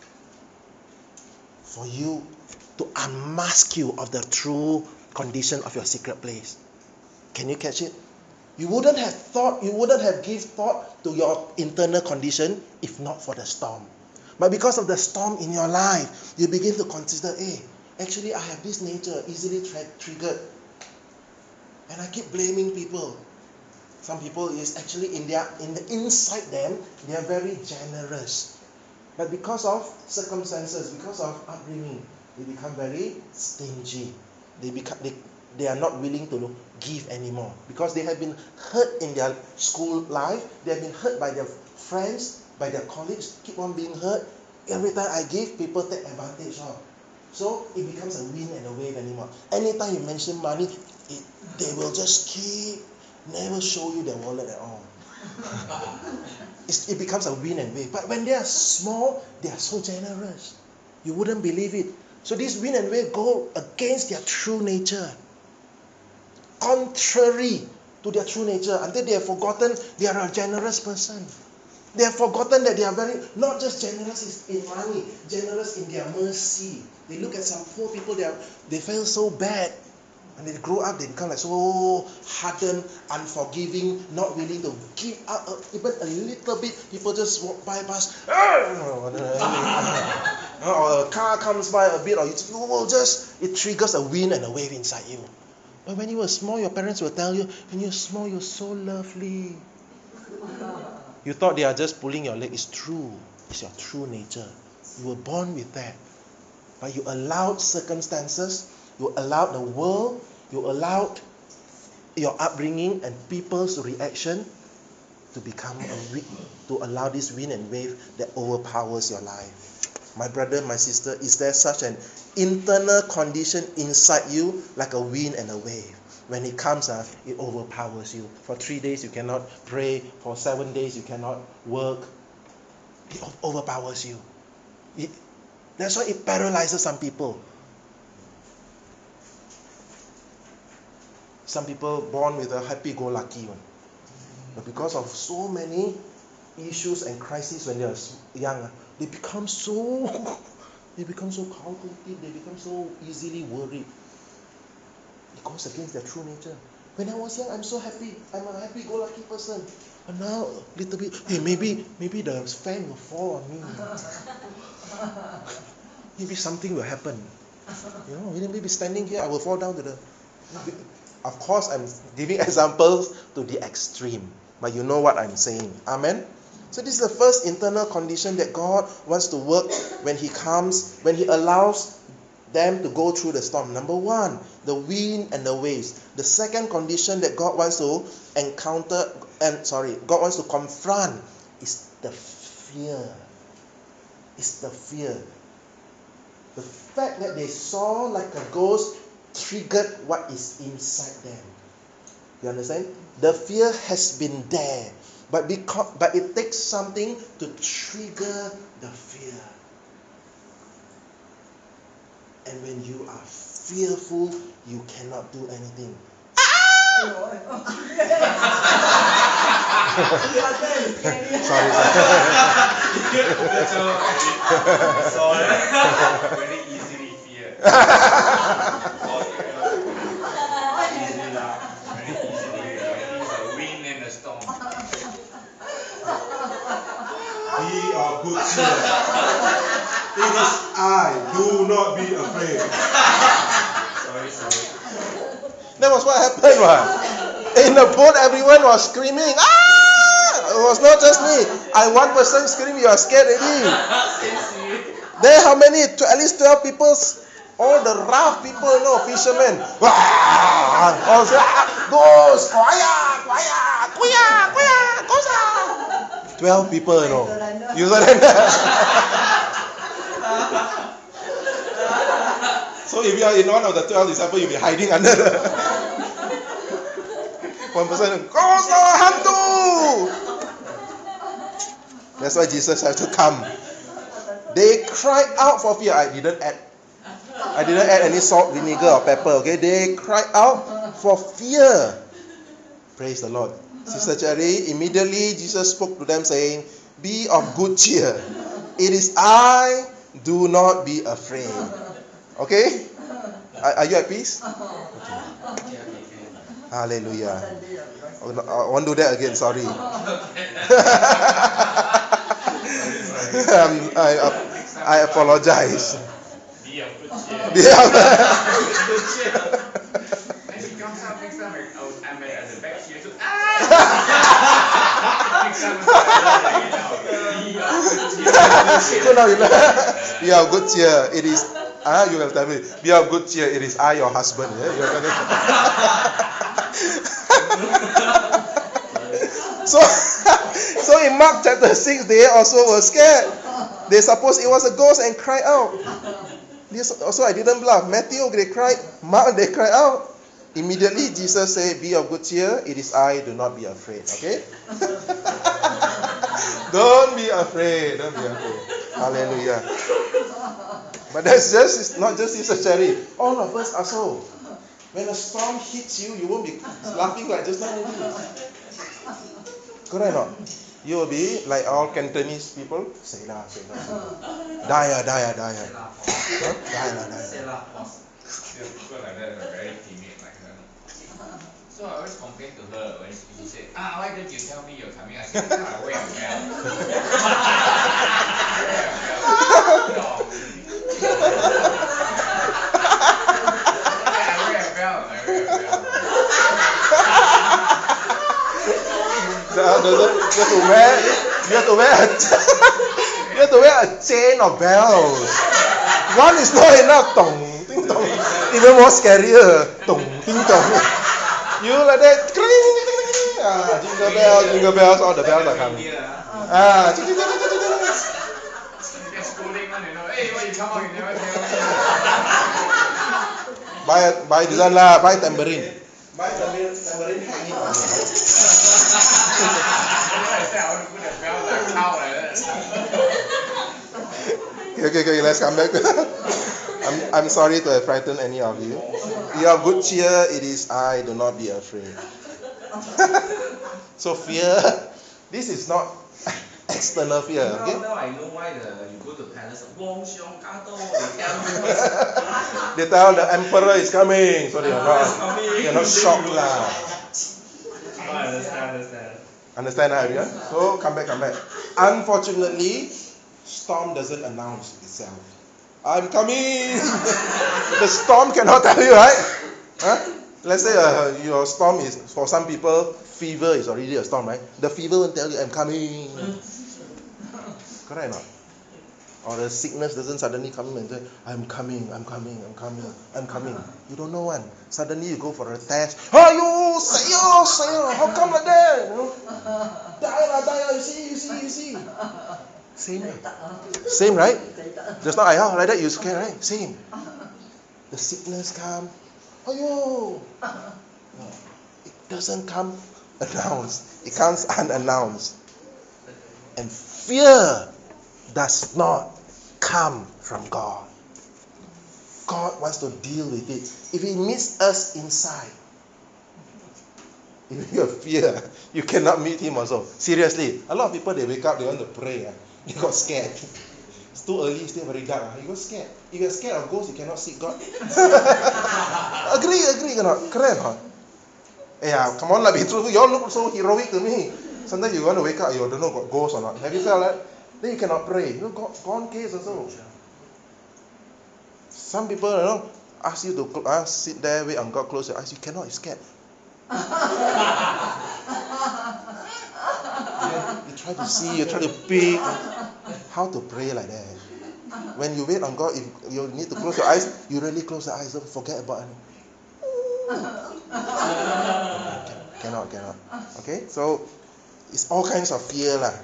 Speaker 1: for you to unmask you of the true condition of your secret place. Can you catch it? You wouldn't have given thought to your internal condition if not for the storm. But because of the storm in your life, you begin to consider, hey, actually I have this nature, easily triggered. And I keep blaming people. Some people is actually inside them, they are very generous. But because of circumstances, because of upbringing, they become very stingy. They are not willing to give anymore. Because they have been hurt in their school life, they have been hurt by their friends, by their colleagues, keep on being hurt. Every time I give, people take advantage of. So it becomes a wind and a wave anymore. Anytime you mention money, they will just never show you their wallet at all. It becomes a wind and wave. But when they are small, they are so generous. You wouldn't believe it. So this wind and wave go against their true nature. Contrary to their true nature. Until they have forgotten they are a generous person. They have forgotten that they are not just generous in money, generous in their mercy. They look at some poor people, they feel so bad. And they grow up, they become like so hardened, unforgiving, not willing to give up even a little bit. People just walk by past, or a car comes by a bit, or it triggers a wind and a wave inside you. But when you were small, your parents will tell you, when you're small, you're so lovely. You thought they are just pulling your leg. It's true. It's your true nature. You were born with that. But you allowed circumstances, you allowed the world, you allowed your upbringing and people's reaction to become to allow this wind and wave that overpowers your life. My brother, my sister, is there such an internal condition inside you like a wind and a wave? When it comes, it overpowers you. For 3 days you cannot pray. For 7 days you cannot work. It overpowers you. That's why it paralyzes some people. Some people born with a happy-go-lucky one. But because of so many issues and crises when they are young, they become so calculative, they become so easily worried. It goes against their true nature. When I was young, I'm so happy. I'm a happy-go-lucky person. But now, little bit, hey, maybe the fan will fall on me. Maybe something will happen. Maybe standing here, I will fall down to the... Of course, I'm giving examples to the extreme. But you know what I'm saying. Amen? So this is the first internal condition that God wants to work when He comes, when He allows them to go through the storm. Number one, the wind and the waves. The second condition that God wants to God wants to confront is the fear. It's the fear. The fact that they saw like a ghost triggered what is inside them. You understand? The fear has been there, but it takes something to trigger the fear. And when you are fearful, you cannot do anything.
Speaker 10: Sorry. Very easily fear.
Speaker 12: Be of good cheer. It is I. Do not be afraid.
Speaker 10: Sorry.
Speaker 1: That was what happened, right? In the boat, everyone was screaming, ah! was not just me. One person scream, you are scared already. There, how many? At least 12 people. All the rough people, fishermen. All say, ghost, quiet, ghost. 12 people, You surrender. So if you are in one of the 12 disciples, you'll be hiding under the... One person, ghost, hantu. That's why Jesus had to come. They cried out for fear. I didn't add any salt, vinegar, or pepper. Okay, they cried out for fear. Praise the Lord. Sister Cherry, immediately Jesus spoke to them saying, "Be of good cheer. It is I. Do not be afraid." Okay? Are you at peace? Okay. Hallelujah. I won't do that again. Sorry. I apologize.
Speaker 10: Be of good cheer.
Speaker 1: Be of
Speaker 10: When he comes out next time, I'm at the back here too. Next time,
Speaker 1: So now you know. Be of good cheer. It is you will tell me. Be of good cheer. It is I, your husband. Yeah? So in Mark chapter 6, they also were scared. They supposed it was a ghost and cried out. Also, I didn't bluff. Matthew, they cried. Mark, they cried out. Immediately, Jesus said, "Be of good cheer. It is I. Do not be afraid." Okay? Don't be afraid. Don't be afraid. Hallelujah. But that's not just Sister Cherry. All of us are so. When a storm hits you, you won't be laughing like just now. Correct or not? You will be like all Cantonese people. Say la. Daya.
Speaker 10: people like that are very timid like her. So I always complain to her when she said, why don't you tell me you're coming? I said, I wear a belt.
Speaker 1: You have to wear a chain of bells. One is not enough. Dong, ding dong. Even more scarier. Dong, ding dong. You like that. Jingle bells, all the bells are coming.
Speaker 10: They're schooling one, Hey, when you come out, you never tell me.
Speaker 1: Buy this one lah. Buy tambourine. Buy tambourine hanging on. Okay, let's come back. I'm sorry to have frightened any of you. Be of good cheer, it is I, do not be afraid. So fear, this is not external fear, okay?
Speaker 9: Now I know why you go to palace.
Speaker 1: They tell the emperor is coming, so they're not shocked lah. Understand everyone? So come back. Unfortunately, storm doesn't announce itself. I'm coming. The storm cannot tell you, right? Let's say your storm is, for some people, fever is already a storm, right? The fever will tell you, I'm coming. Correct or not? Or the sickness doesn't suddenly come and say, I'm coming. You don't know one. Suddenly you go for a test. You say, how come like that? Die, you see. Same, right? Just not like that, you scared, right? Same. The sickness come. No, it doesn't come announced. It comes unannounced. And fear does not come from God. God wants to deal with it. If He meets us inside, if you have fear, you cannot meet Him also. Seriously, a lot of people, they wake up, they want to pray. They got scared. It's too early, it's still very dark. You got scared. If you're scared of ghosts, you cannot seek God. Agree, cannot? Correct, huh? Yeah, come on, be truthful. You all look so heroic to me. Sometimes you want to wake up, you don't know got ghosts or not. Have you felt that? Then you cannot pray. You got gone case also. Some people, ask you to sit there, wait on God close your eyes. You cannot, you're scared. try to see, you try to pick. How to pray like that? When you wait on God, if you need to close your eyes, you really close your eyes. Don't forget about it. Cannot. Okay, so it's all kinds of fear lah.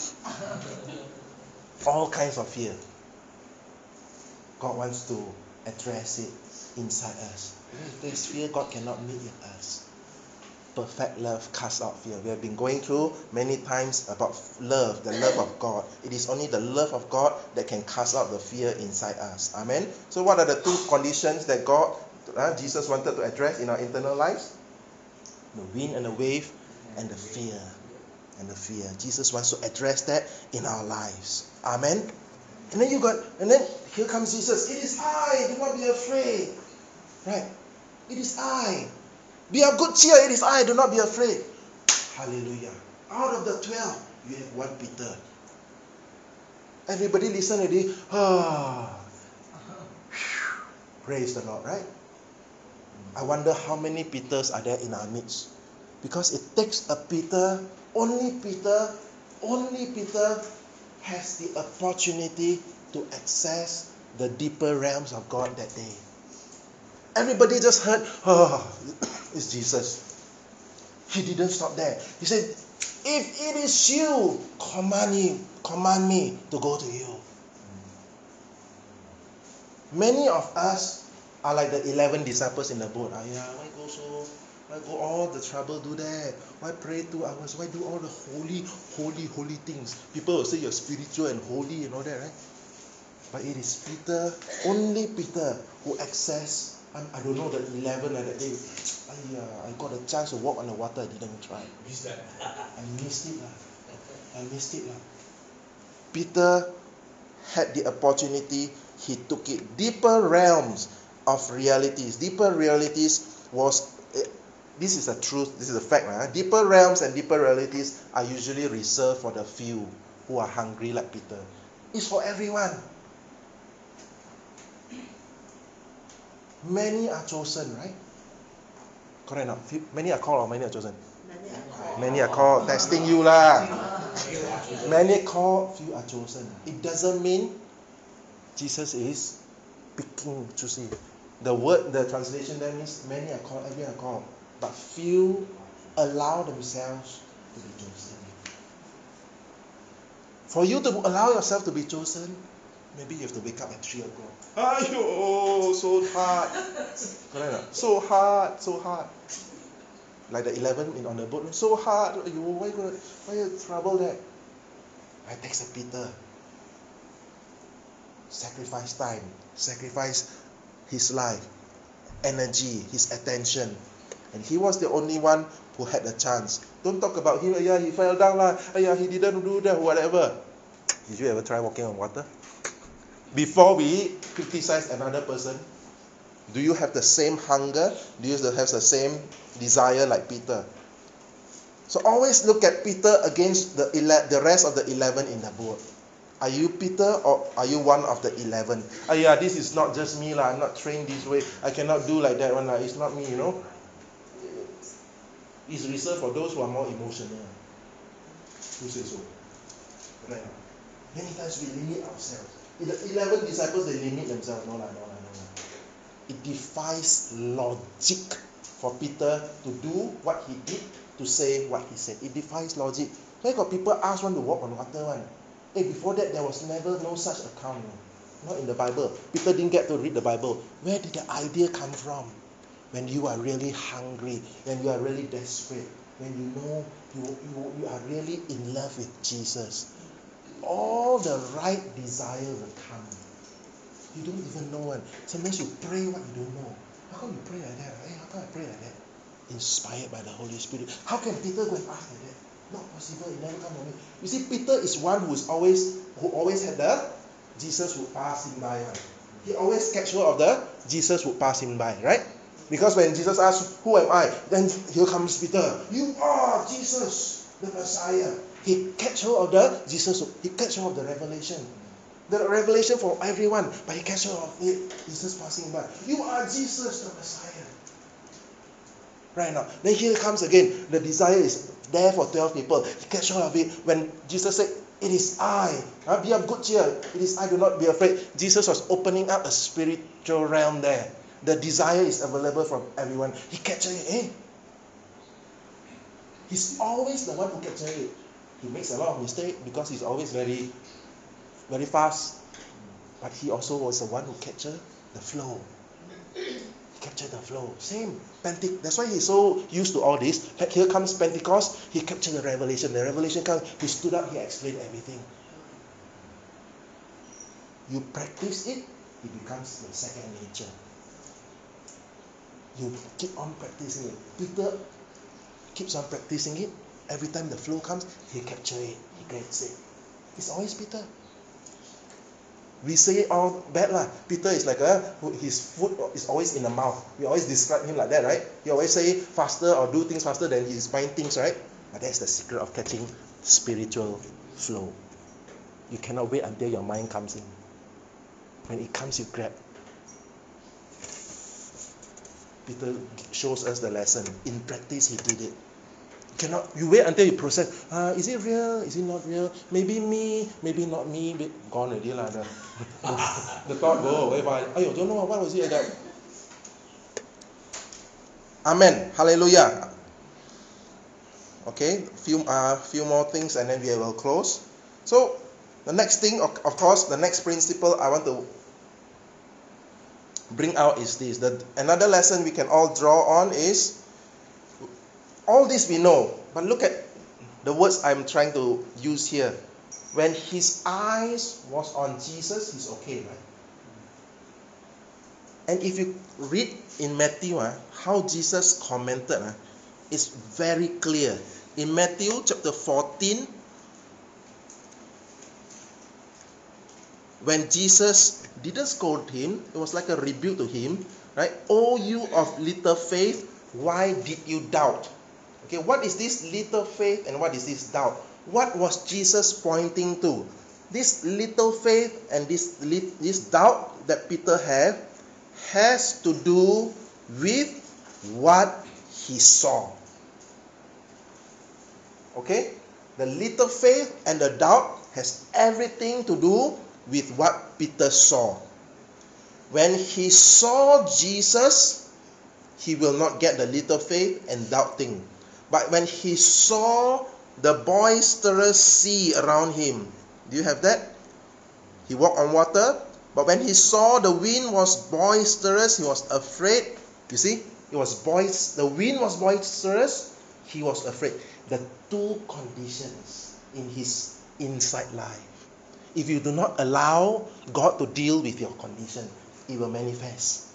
Speaker 1: All kinds of fear. God wants to address it inside us. If there's fear, God cannot meet with us. Perfect love casts out fear. We have been going through many times about love, the love of God. It is only the love of God that can cast out the fear inside us. Amen. So what are the two conditions that Jesus wanted to address in our internal lives? The wind and the wave and the fear. Jesus wants to address that in our lives. Amen. And then here comes Jesus. It is I, do not be afraid. Right? It is I. Be of good cheer, it is I, do not be afraid. Hallelujah. Out of the 12, you have one Peter. Everybody listen already. Praise the Lord, right? I wonder how many Peters are there in our midst. Because it takes a Peter, only Peter has the opportunity to access the deeper realms of God that day. Everybody just heard, it's Jesus. He didn't stop there. He said, if it is you, command me to go to you. Many of us are like the 11 disciples in the boat. Why go all the trouble, do that? Why pray 2 hours? Why do all the holy things? People will say you're spiritual and holy and all that, right? But it is Peter, only Peter, who accessed. I don't know the 11 that day. I got a chance to walk on the water. I didn't try. I missed it. Peter had the opportunity. He took it. Deeper realms of realities. Deeper realities was. This is a truth. This is a fact. Right? Deeper realms and deeper realities are usually reserved for the few who are hungry like Peter. It's for everyone. Many are chosen, right? Correct or not? Many are called or many are chosen? Many are called. Testing you lah. Many called, few are chosen. It doesn't mean Jesus is picking, choosing. The translation there means many are called, everyone are called. But few allow themselves to be chosen. For you to allow yourself to be chosen, maybe you have to wake up at 3 o'clock. Aiyo, so hard. Correct or not? So hard. Like the 11 on the boat. So hard. Why you trouble that? It takes a Peter. Sacrifice time. Sacrifice his life. Energy. His attention. And he was the only one who had the chance. Don't talk about him. He fell down lah. He didn't do that. Whatever. Did you ever try walking on water? Before we criticize another person, do you have the same hunger? Do you have the same desire like Peter? So always look at Peter against the rest of the 11 in the boat. Are you Peter or are you one of the 11? This is not just me lah. I'm not trained this way. I cannot do like that one lah. It's not me, you know. It's reserved for those who are more emotional. Who says so? Right. Many times we limit ourselves. The 11 disciples, they limit themselves. No. It defies logic for Peter to do what he did, to say what he said. It defies logic. Why got people ask one to walk on water one? Before that, there was never no such account. Not in the Bible. Peter didn't get to read the Bible. Where did the idea come from? When you are really hungry, when you are really desperate, when you know you are really in love with Jesus, all the right desire will come. You don't even know one. Sometimes you pray what you don't know. How come you pray like that? How come I pray like that? Inspired by the Holy Spirit. How can Peter go and ask like that? Not possible. It never come on me. You see, Peter is one who always had the Jesus would pass him by. Right? He always catch hold of the Jesus would pass him by, right? Because when Jesus asks, "Who am I?" then here comes Peter. You are Jesus, the Messiah. He catch hold of the Jesus. He catch hold of the revelation. The revelation for everyone, but he catch hold of it. Jesus passing by. You are Jesus, the Messiah. Right now. Then here it comes again. The desire is there for 12 people. He catch hold of it. When Jesus said, it is I. Be of good cheer. It is I, do not be afraid. Jesus was opening up a spiritual realm there. The desire is available from everyone. He captured it. Eh? He's always the one who captures it. He makes a lot of mistakes because he's always very, very fast. But he also was the one who captured the flow. He captured the flow. Same. That's why he's so used to all this. Here comes Pentecost. He captured the revelation. The revelation comes. He stood up. He explained everything. You practice it, it becomes your second nature. You keep on practicing it. Peter keeps on practicing it. Every time the flow comes, he captures it. He gets it. It's always Peter. We say it all bad lah. Peter is like his foot is always in the mouth. We always describe him like that, right? He always say faster or do things faster than he's buying things, right? But that's the secret of catching spiritual flow. You cannot wait until your mind comes in. When it comes, you grab. Peter shows us the lesson. In practice, he did it. You wait until you process. Is it real? Is it not real? Maybe me, maybe not me. Gone already lah. The thought go away. I don't know what was it like. Amen. Hallelujah. Okay, few more things and then we will close. So the next thing, of course, the next principle I want to bring out is this. Another lesson we can all draw on is, all this we know, but look at the words I'm trying to use here. When his eyes was on Jesus, he's okay, right? And if you read in Matthew, how Jesus commented, it's very clear. In Matthew chapter 14, when Jesus didn't scold him, it was like a rebuke to him, right? O you of little faith, why did you doubt? Okay, what is this little faith and what is this doubt? What was Jesus pointing to? This little faith and this doubt that Peter had has to do with what he saw. Okay? The little faith and the doubt has everything to do with what Peter saw. When he saw Jesus, he will not get the little faith and doubt thing. But when he saw the boisterous sea around him, do you have that? He walked on water, but when he saw the wind was boisterous, he was afraid. You see, the wind was boisterous, he was afraid. The two conditions in his inside life. If you do not allow God to deal with your condition, it will manifest.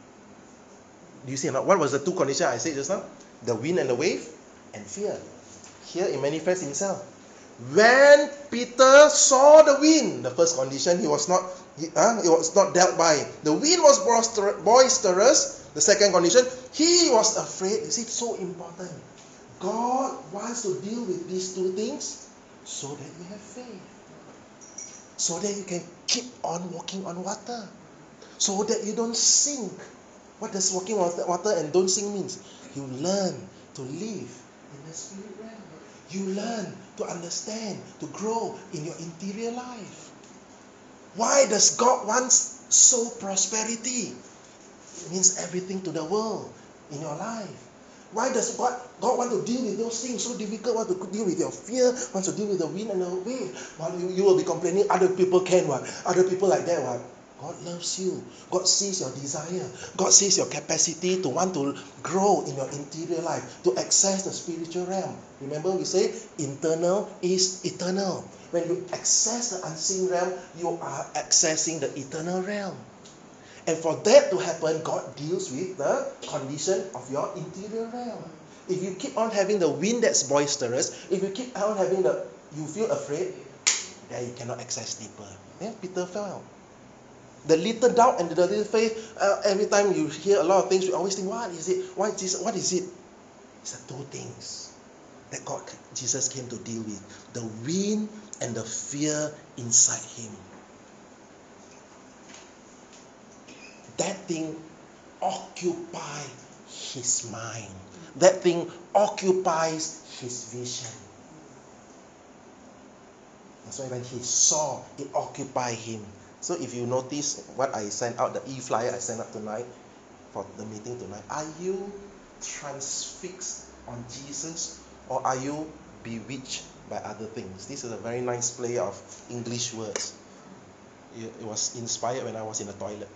Speaker 1: Do you see? What was the two conditions I said just now? The wind and the wave, and fear. Here it manifests himself. When Peter saw the wind, the first condition, it was not dealt by. The wind was boisterous. The second condition, he was afraid. You see, it's so important. God wants to deal with these two things so that you have faith. So that you can keep on walking on water. So that you don't sink. What does walking on water and don't sink means? You learn to live in the spirit realm. You learn to understand, to grow in your interior life. Why does God want soul prosperity? It means everything to the world in your life. Why does God want to deal with those things so difficult? Want to deal with your fear? Want to deal with the wind and the wave? While you will be complaining, other people can what? Other people like that what? God loves you. God sees your desire. God sees your capacity to want to grow in your interior life, to access the spiritual realm. Remember we say internal is eternal. When you access the unseen realm, you are accessing the eternal realm. And for that to happen, God deals with the condition of your interior realm. If you keep on having the wind that's boisterous, if you keep on having you feel afraid, then you cannot access deeper. Yeah, Peter fell. The little doubt and the little faith, every time you hear a lot of things, we always think, what is it? Why Jesus? What is it? It's the two things that Jesus came to deal with. The wind and the fear inside him. That thing occupied his mind. That thing occupies his vision. That's why when he saw, it occupied him. So if you notice what I sent out, the e-flyer I sent out tonight for the meeting tonight, are you transfixed on Jesus, or are you bewitched by other things? This is a very nice play of English words. It was inspired when I was in the toilet.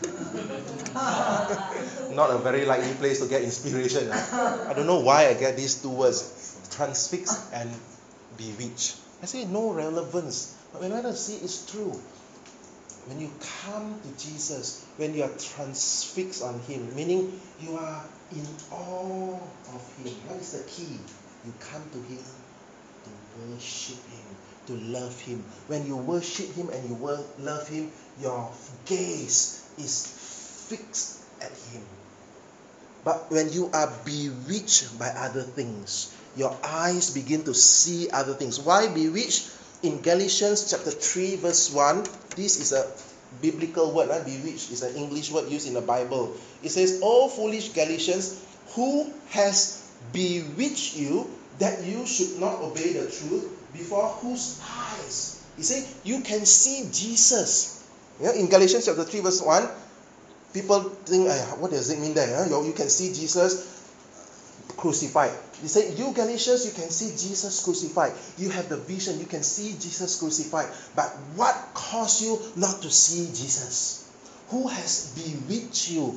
Speaker 1: Not a very likely place to get inspiration. I don't know why I get these two words, transfixed and bewitched. I say no relevance, but when I see it's true. When you come to Jesus, when you are transfixed on Him, meaning you are in awe of Him. What is the key? You come to Him to worship Him, to love Him. When you worship Him and you love Him, your gaze is fixed at Him. But when you are bewitched by other things, your eyes begin to see other things. Why bewitched? In Galatians chapter 3 verse 1, this is a biblical word. Bewitched is an English word used in the Bible. It says, "O foolish Galatians, who has bewitched you that you should not obey the truth, before whose eyes?" He said, you can see Jesus. In Galatians chapter 3 verse 1, people think, what does it mean there? You can see Jesus crucified. He said, you Galatians, you can see Jesus crucified. You have the vision, you can see Jesus crucified. But what caused you not to see Jesus? Who has bewitched you?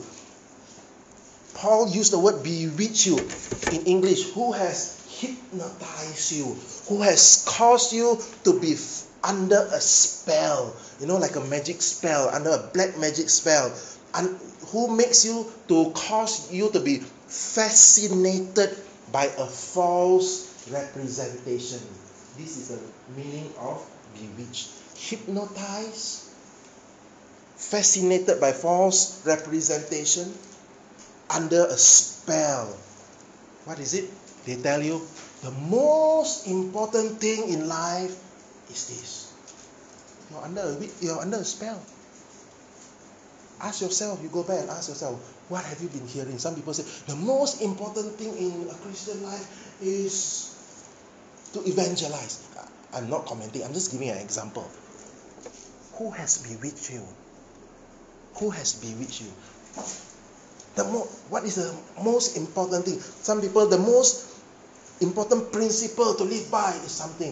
Speaker 1: Paul used the word bewitch you in English. Who has hypnotized you? Who has caused you to be under a spell? Like a magic spell, under a black magic spell. And who makes you to cause you to be fascinated by a false representation? This is the meaning of bewitched. Hypnotized, fascinated by false representation, under a spell. What is it? They tell you the most important thing in life is this. You're under a spell. Ask yourself, you go back and ask yourself, what have you been hearing? Some people say, the most important thing in a Christian life is to evangelize. I'm not commenting, I'm just giving an example. Who has bewitched you? Who has bewitched you? What is the most important thing? Some people, the most important principle to live by is something.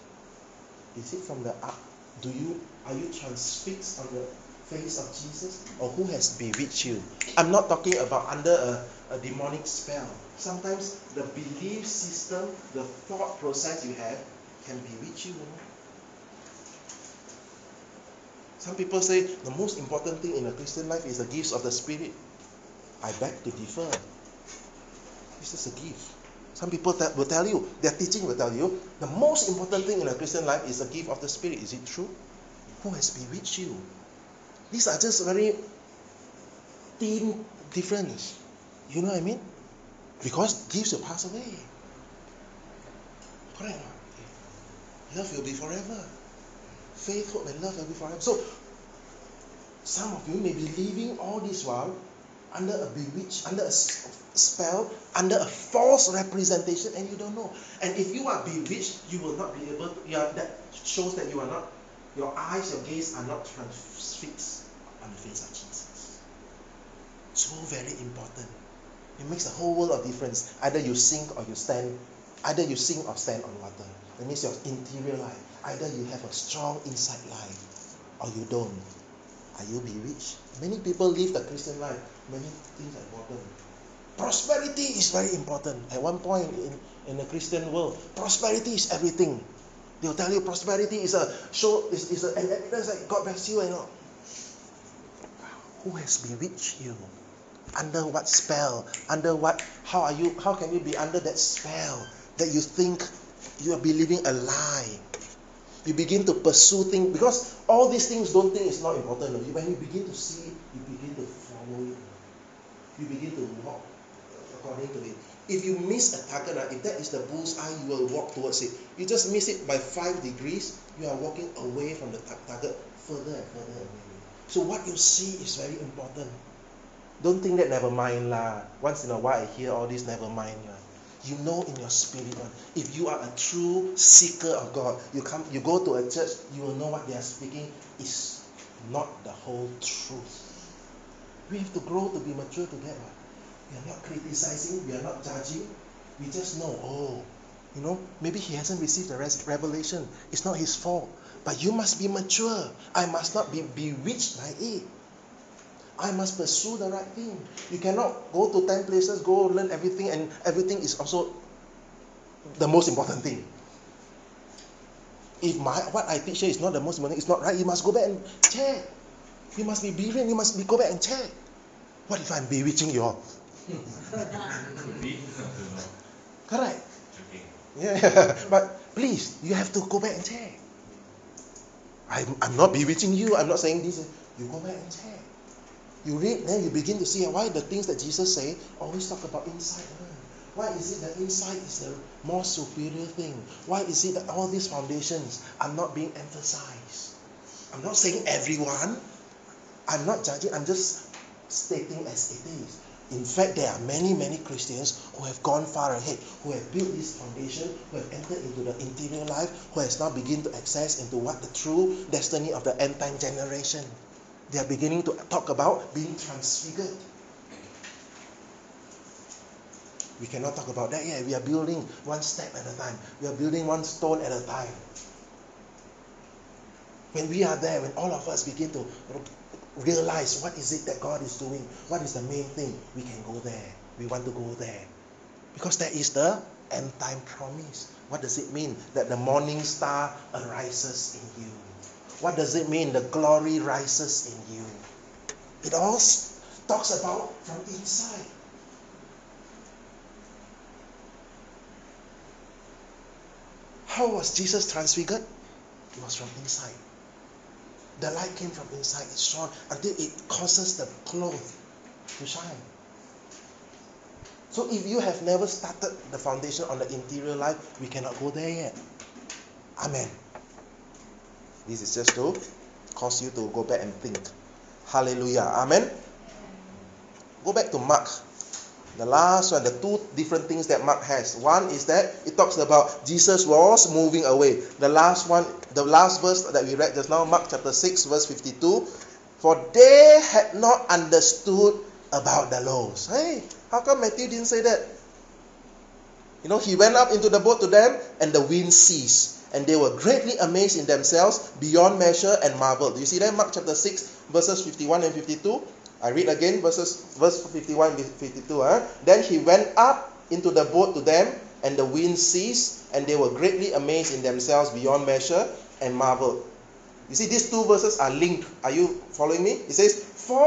Speaker 1: Is it from the up? Are you transfixed on the face of Jesus? Or who has bewitched you? I'm not talking about under a demonic spell. Sometimes the belief system, the thought process you have can bewitch you. Some people say the most important thing in a Christian life is the gifts of the Spirit. I beg to differ. This is a gift. Some people will tell you, their teaching will tell you, the most important thing in a Christian life is the gift of the Spirit. Is it true? Who has bewitched you? These are just very thin difference. You know what I mean? Because gifts will pass away. Correct? Love will be forever. Faith, hope, and love will be forever. So, some of you may be living all this while under a bewitch, under a spell, under a false representation, and you don't know. And if you are bewitched, you will not be able to, that shows that you are not, your eyes, your gaze are not transfixed on the face of Jesus. So very important. It makes a whole world of difference. Either you sink or you stand. Either you sink or stand on water. That means your interior life. Either you have a strong inside life or you don't. Are you bewitched? Many people live the Christian life. Many things are important. Prosperity is very important. At one point in the Christian world, prosperity is everything. They'll tell you prosperity is an evidence that God bless you and all. Who has bewitched you? Under what spell? Under what? How can you be under that spell that you think you are believing a lie? You begin to pursue things because all these things don't think it's not important. When you begin to see it, you begin to follow it. You begin to walk according to it. If you miss a target, if that is the bullseye, you will walk towards it. You just miss it by 5 degrees, you are walking away from the target further and further away. So what you see is very important. Don't think that never mind lah. Once in a while I hear all this, never mind lah. You know in your spirit, if you are a true seeker of God, you go to a church, you will know what they are speaking is not the whole truth. We have to grow to be mature together. We are not criticizing, we are not judging. We just know, maybe he hasn't received the revelation. It's not his fault. But you must be mature. I must not be bewitched by it. I must pursue the right thing. You cannot go to 10 places, go learn everything, and everything is also the most important thing. If what I teach here is not the most important thing, it's not right, you must go back and check. You must be brilliant, you must go back and check. What if I'm bewitching you all? Correct. Yeah, but please, you have to go back and check. I'm not bewitching you, I'm not saying this. You go back and check. You read, then you begin to see why the things that Jesus say always talk about inside. Why is it that inside is the more superior thing? Why is it that all these foundations are not being emphasized? I'm not saying everyone. I'm not judging. I'm just stating as it is. In fact, there are many, many Christians who have gone far ahead, who have built this foundation, who have entered into the interior life, who has now begun to access into what the true destiny of the end time generation. They are beginning to talk about being transfigured. We cannot talk about that yet. We are building one step at a time. We are building one stone at a time. When we are there, when all of us begin to realize what is it that God is doing, what is the main thing, we can go there. We want to go there. Because that is the end time promise. What does it mean? That the morning star arises in you. What does it mean? The glory rises in you. It all talks about from inside. How was Jesus transfigured? It was from inside. The light came from inside. It shone until it causes the cloth to shine. So if you have never started the foundation on the interior life, we cannot go there yet. Amen. This is just to cause you to go back and think. Hallelujah. Amen. Go back to Mark. The last one, the two different things that Mark has. One is that it talks about Jesus was moving away. The last verse that we read just now, Mark chapter 6, verse 52. For they had not understood about the laws. Hey, how come Matthew didn't say that? He went up into the boat to them and the wind ceased. And they were greatly amazed in themselves beyond measure and marveled. Do you see that? Mark chapter 6, verses 51 and 52. I read again verse 51 and 52. Then he went up into the boat to them, and the wind ceased, and they were greatly amazed in themselves beyond measure and marveled. You see, these two verses are linked. Are you following me? It says,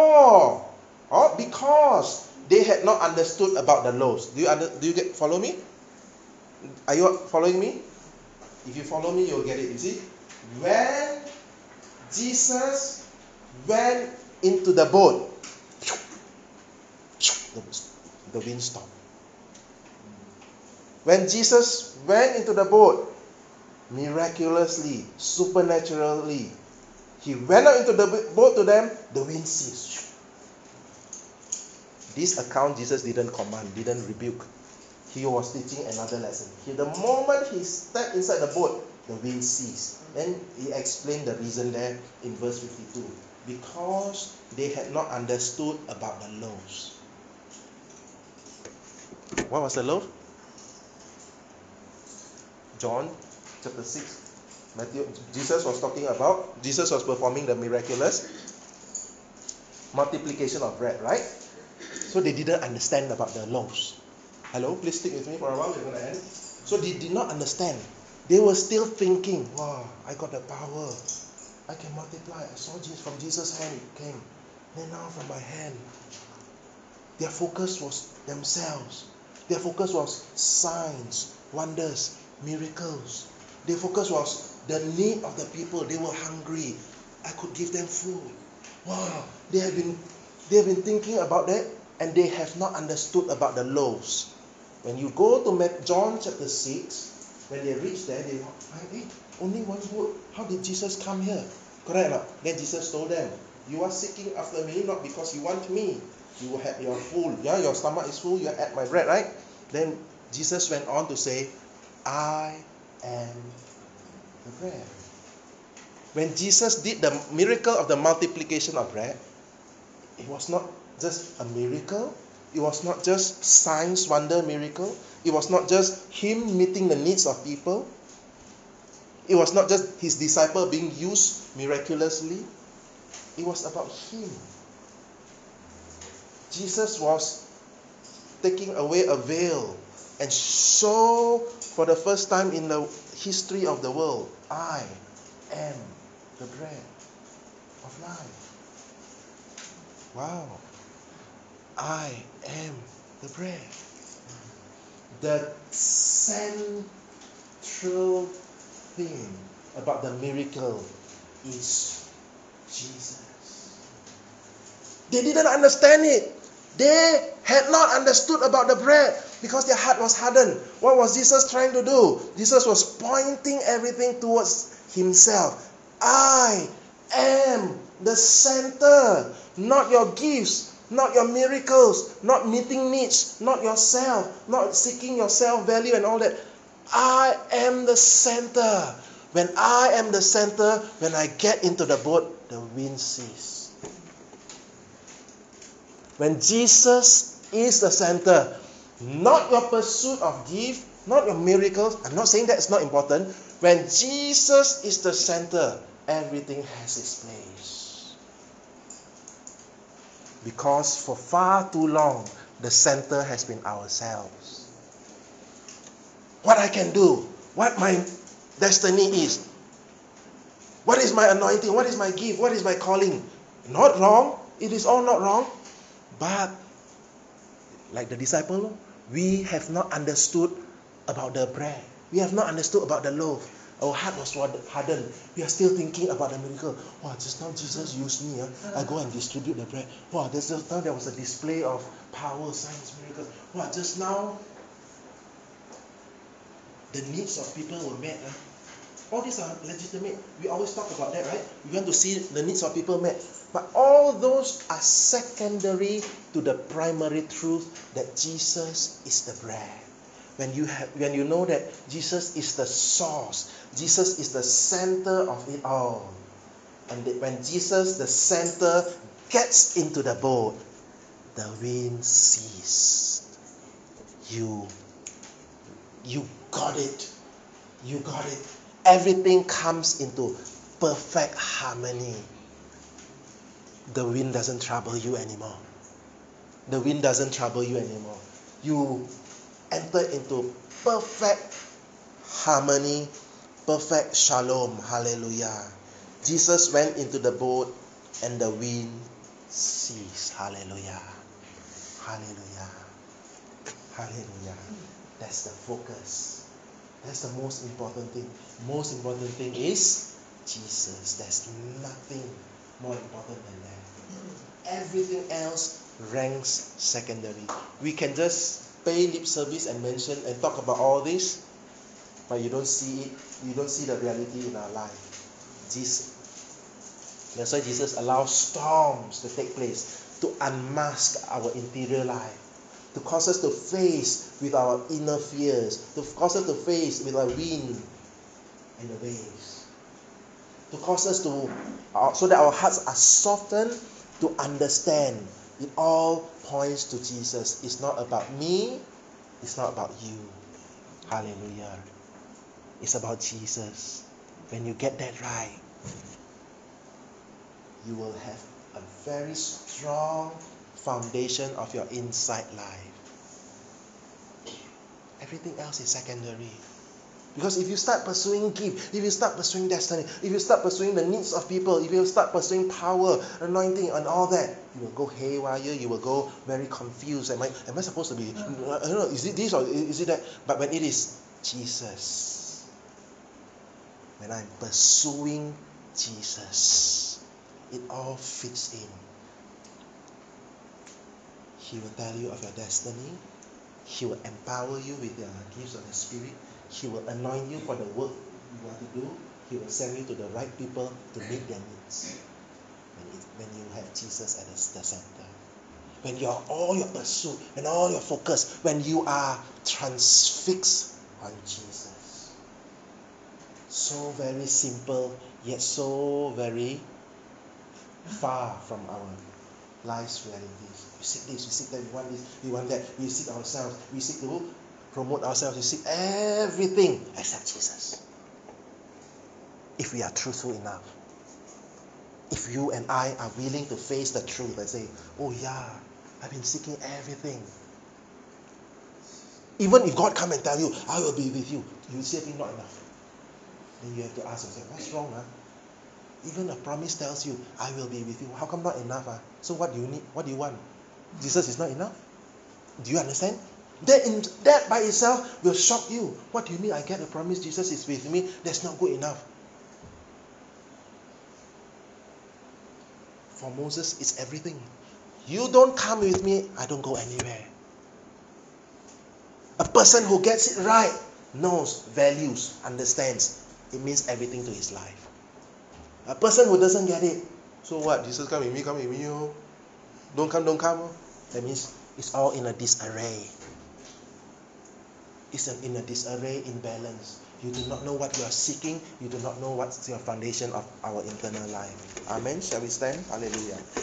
Speaker 1: because they had not understood about the laws. Do you follow me? Are you following me? If you follow me, you'll get it. You see, when Jesus went into the boat, the wind stopped. When Jesus went into the boat, miraculously, supernaturally, he went out into the boat to them, the wind ceased. This account Jesus didn't command, didn't rebuke. He was teaching another lesson. The moment he stepped inside the boat, the wind ceased. Then he explained the reason there in verse 52. Because they had not understood about the laws. What was the law? John chapter 6. Jesus was performing the miraculous multiplication of bread, right? So they didn't understand about the laws. Hello, please stick with me for a while, we're going to end. So they did not understand. They were still thinking, wow, I got the power. I can multiply. I saw Jesus from Jesus' hand it came. Then now from my hand. Their focus was themselves. Their focus was signs, wonders, miracles. Their focus was the need of the people. They were hungry. I could give them food. Wow, they have been thinking about that, and they have not understood about the laws. When you go to John chapter 6, when they reach there, they find, only one boat. How did Jesus come here? Correct or not? Then Jesus told them, you are seeking after me not because you want me, You have your full, yeah, your stomach is full, you ate my bread, right? Then Jesus went on to say, I am the bread. When Jesus did the miracle of the multiplication of bread, it was not just a miracle. It was not just science wonder miracle. It was not just him meeting the needs of people. It was not just his disciple being used miraculously. It was about him. Jesus was taking away a veil and show for the first time in the history of the world, I am the bread of life. Wow. I am the bread. The central thing about the miracle is Jesus. They didn't understand it. They had not understood about the bread because their heart was hardened. What was Jesus trying to do? Jesus was pointing everything towards himself. I am the center, not your gifts, not your miracles, not meeting needs, not yourself, not seeking your self-value and all that. I am the center. When I am the center, when I get into the boat, the wind ceases. When Jesus is the center, not your pursuit of gift, not your miracles. I'm not saying that it's not important. When Jesus is the center, everything has its place. Because for far too long, the center has been ourselves. What I can do, what my destiny is, what is my anointing, what is my gift, what is my calling. Not wrong. It is all not wrong. But, like the disciple, we have not understood about the bread. We have not understood about the loaf. Our heart was hardened. We are still thinking about the miracle. Wow, just now Jesus used me. I go and distribute the bread. Wow, just now there was a display of power, signs, miracles. Wow, just now the needs of people were met. All these are legitimate. We always talk about that, right? We want to see the needs of people met. But all those are secondary to the primary truth that Jesus is the bread. When you know that Jesus is the source, Jesus is the center of it all. And when Jesus, the center, gets into the boat, the wind ceases. You got it. You got it. Everything comes into perfect harmony. The wind doesn't trouble you anymore. The wind doesn't trouble you anymore. You enter into perfect harmony, perfect shalom. Hallelujah. Jesus went into the boat and the wind ceased. Hallelujah. Hallelujah. Hallelujah. That's the focus. That's the most important thing. Most important thing is Jesus. There's nothing more important than that. Everything else ranks secondary. We can just pay lip service and mention and talk about all this, but you don't see it. You don't see the reality in our life. That's why Jesus allows storms to take place to unmask our interior life, to cause us to face with our inner fears, to cause us to face with our wind and the waves, to cause us to, so that our hearts are softened to understand. It all points to Jesus. It's not about me, it's not about you. Hallelujah. It's about Jesus. When you get that right, you will have a very strong foundation of your inside life. Everything else is secondary. Because if you start pursuing gift, if you start pursuing destiny, if you start pursuing the needs of people, if you start pursuing power, anointing and all that, you will go haywire, you will go very confused. Am I supposed to be, I don't know, is it this or is it that? But when it is Jesus, when I'm pursuing Jesus, it all fits in. He will tell you of your destiny. He will empower you with the gifts of the Spirit. He will anoint you for the work you want to do. He will send you to the right people to meet their needs. When you have Jesus at the center. when all your pursuit and all your focus, when you are transfixed on Jesus. So very simple, yet so very far from our life's realities. We seek this, we seek that, we want this, we want that, we seek ourselves, we seek to promote ourselves, we seek everything except Jesus. If we are truthful enough, if you and I are willing to face the truth and say, oh yeah, I've been seeking everything. Even if God come and tell you, I will be with you, you will say not enough. Then you have to ask yourself, what's wrong? Even a promise tells you, I will be with you. How come not enough? So what do you need? What do you want? Jesus is not enough? Do you understand? That by itself will shock you. What do you mean I get a promise Jesus is with me? That's not good enough. For Moses, it's everything. You don't come with me, I don't go anywhere. A person who gets it right knows, values, understands. It means everything to his life. A person who doesn't get it, so what? Jesus come with me, oh. Don't come, oh. That means it's all in a disarray. It's in a disarray, imbalance. You do not know what you are seeking. You do not know what's your foundation of our internal life. Amen. Shall we stand? Hallelujah.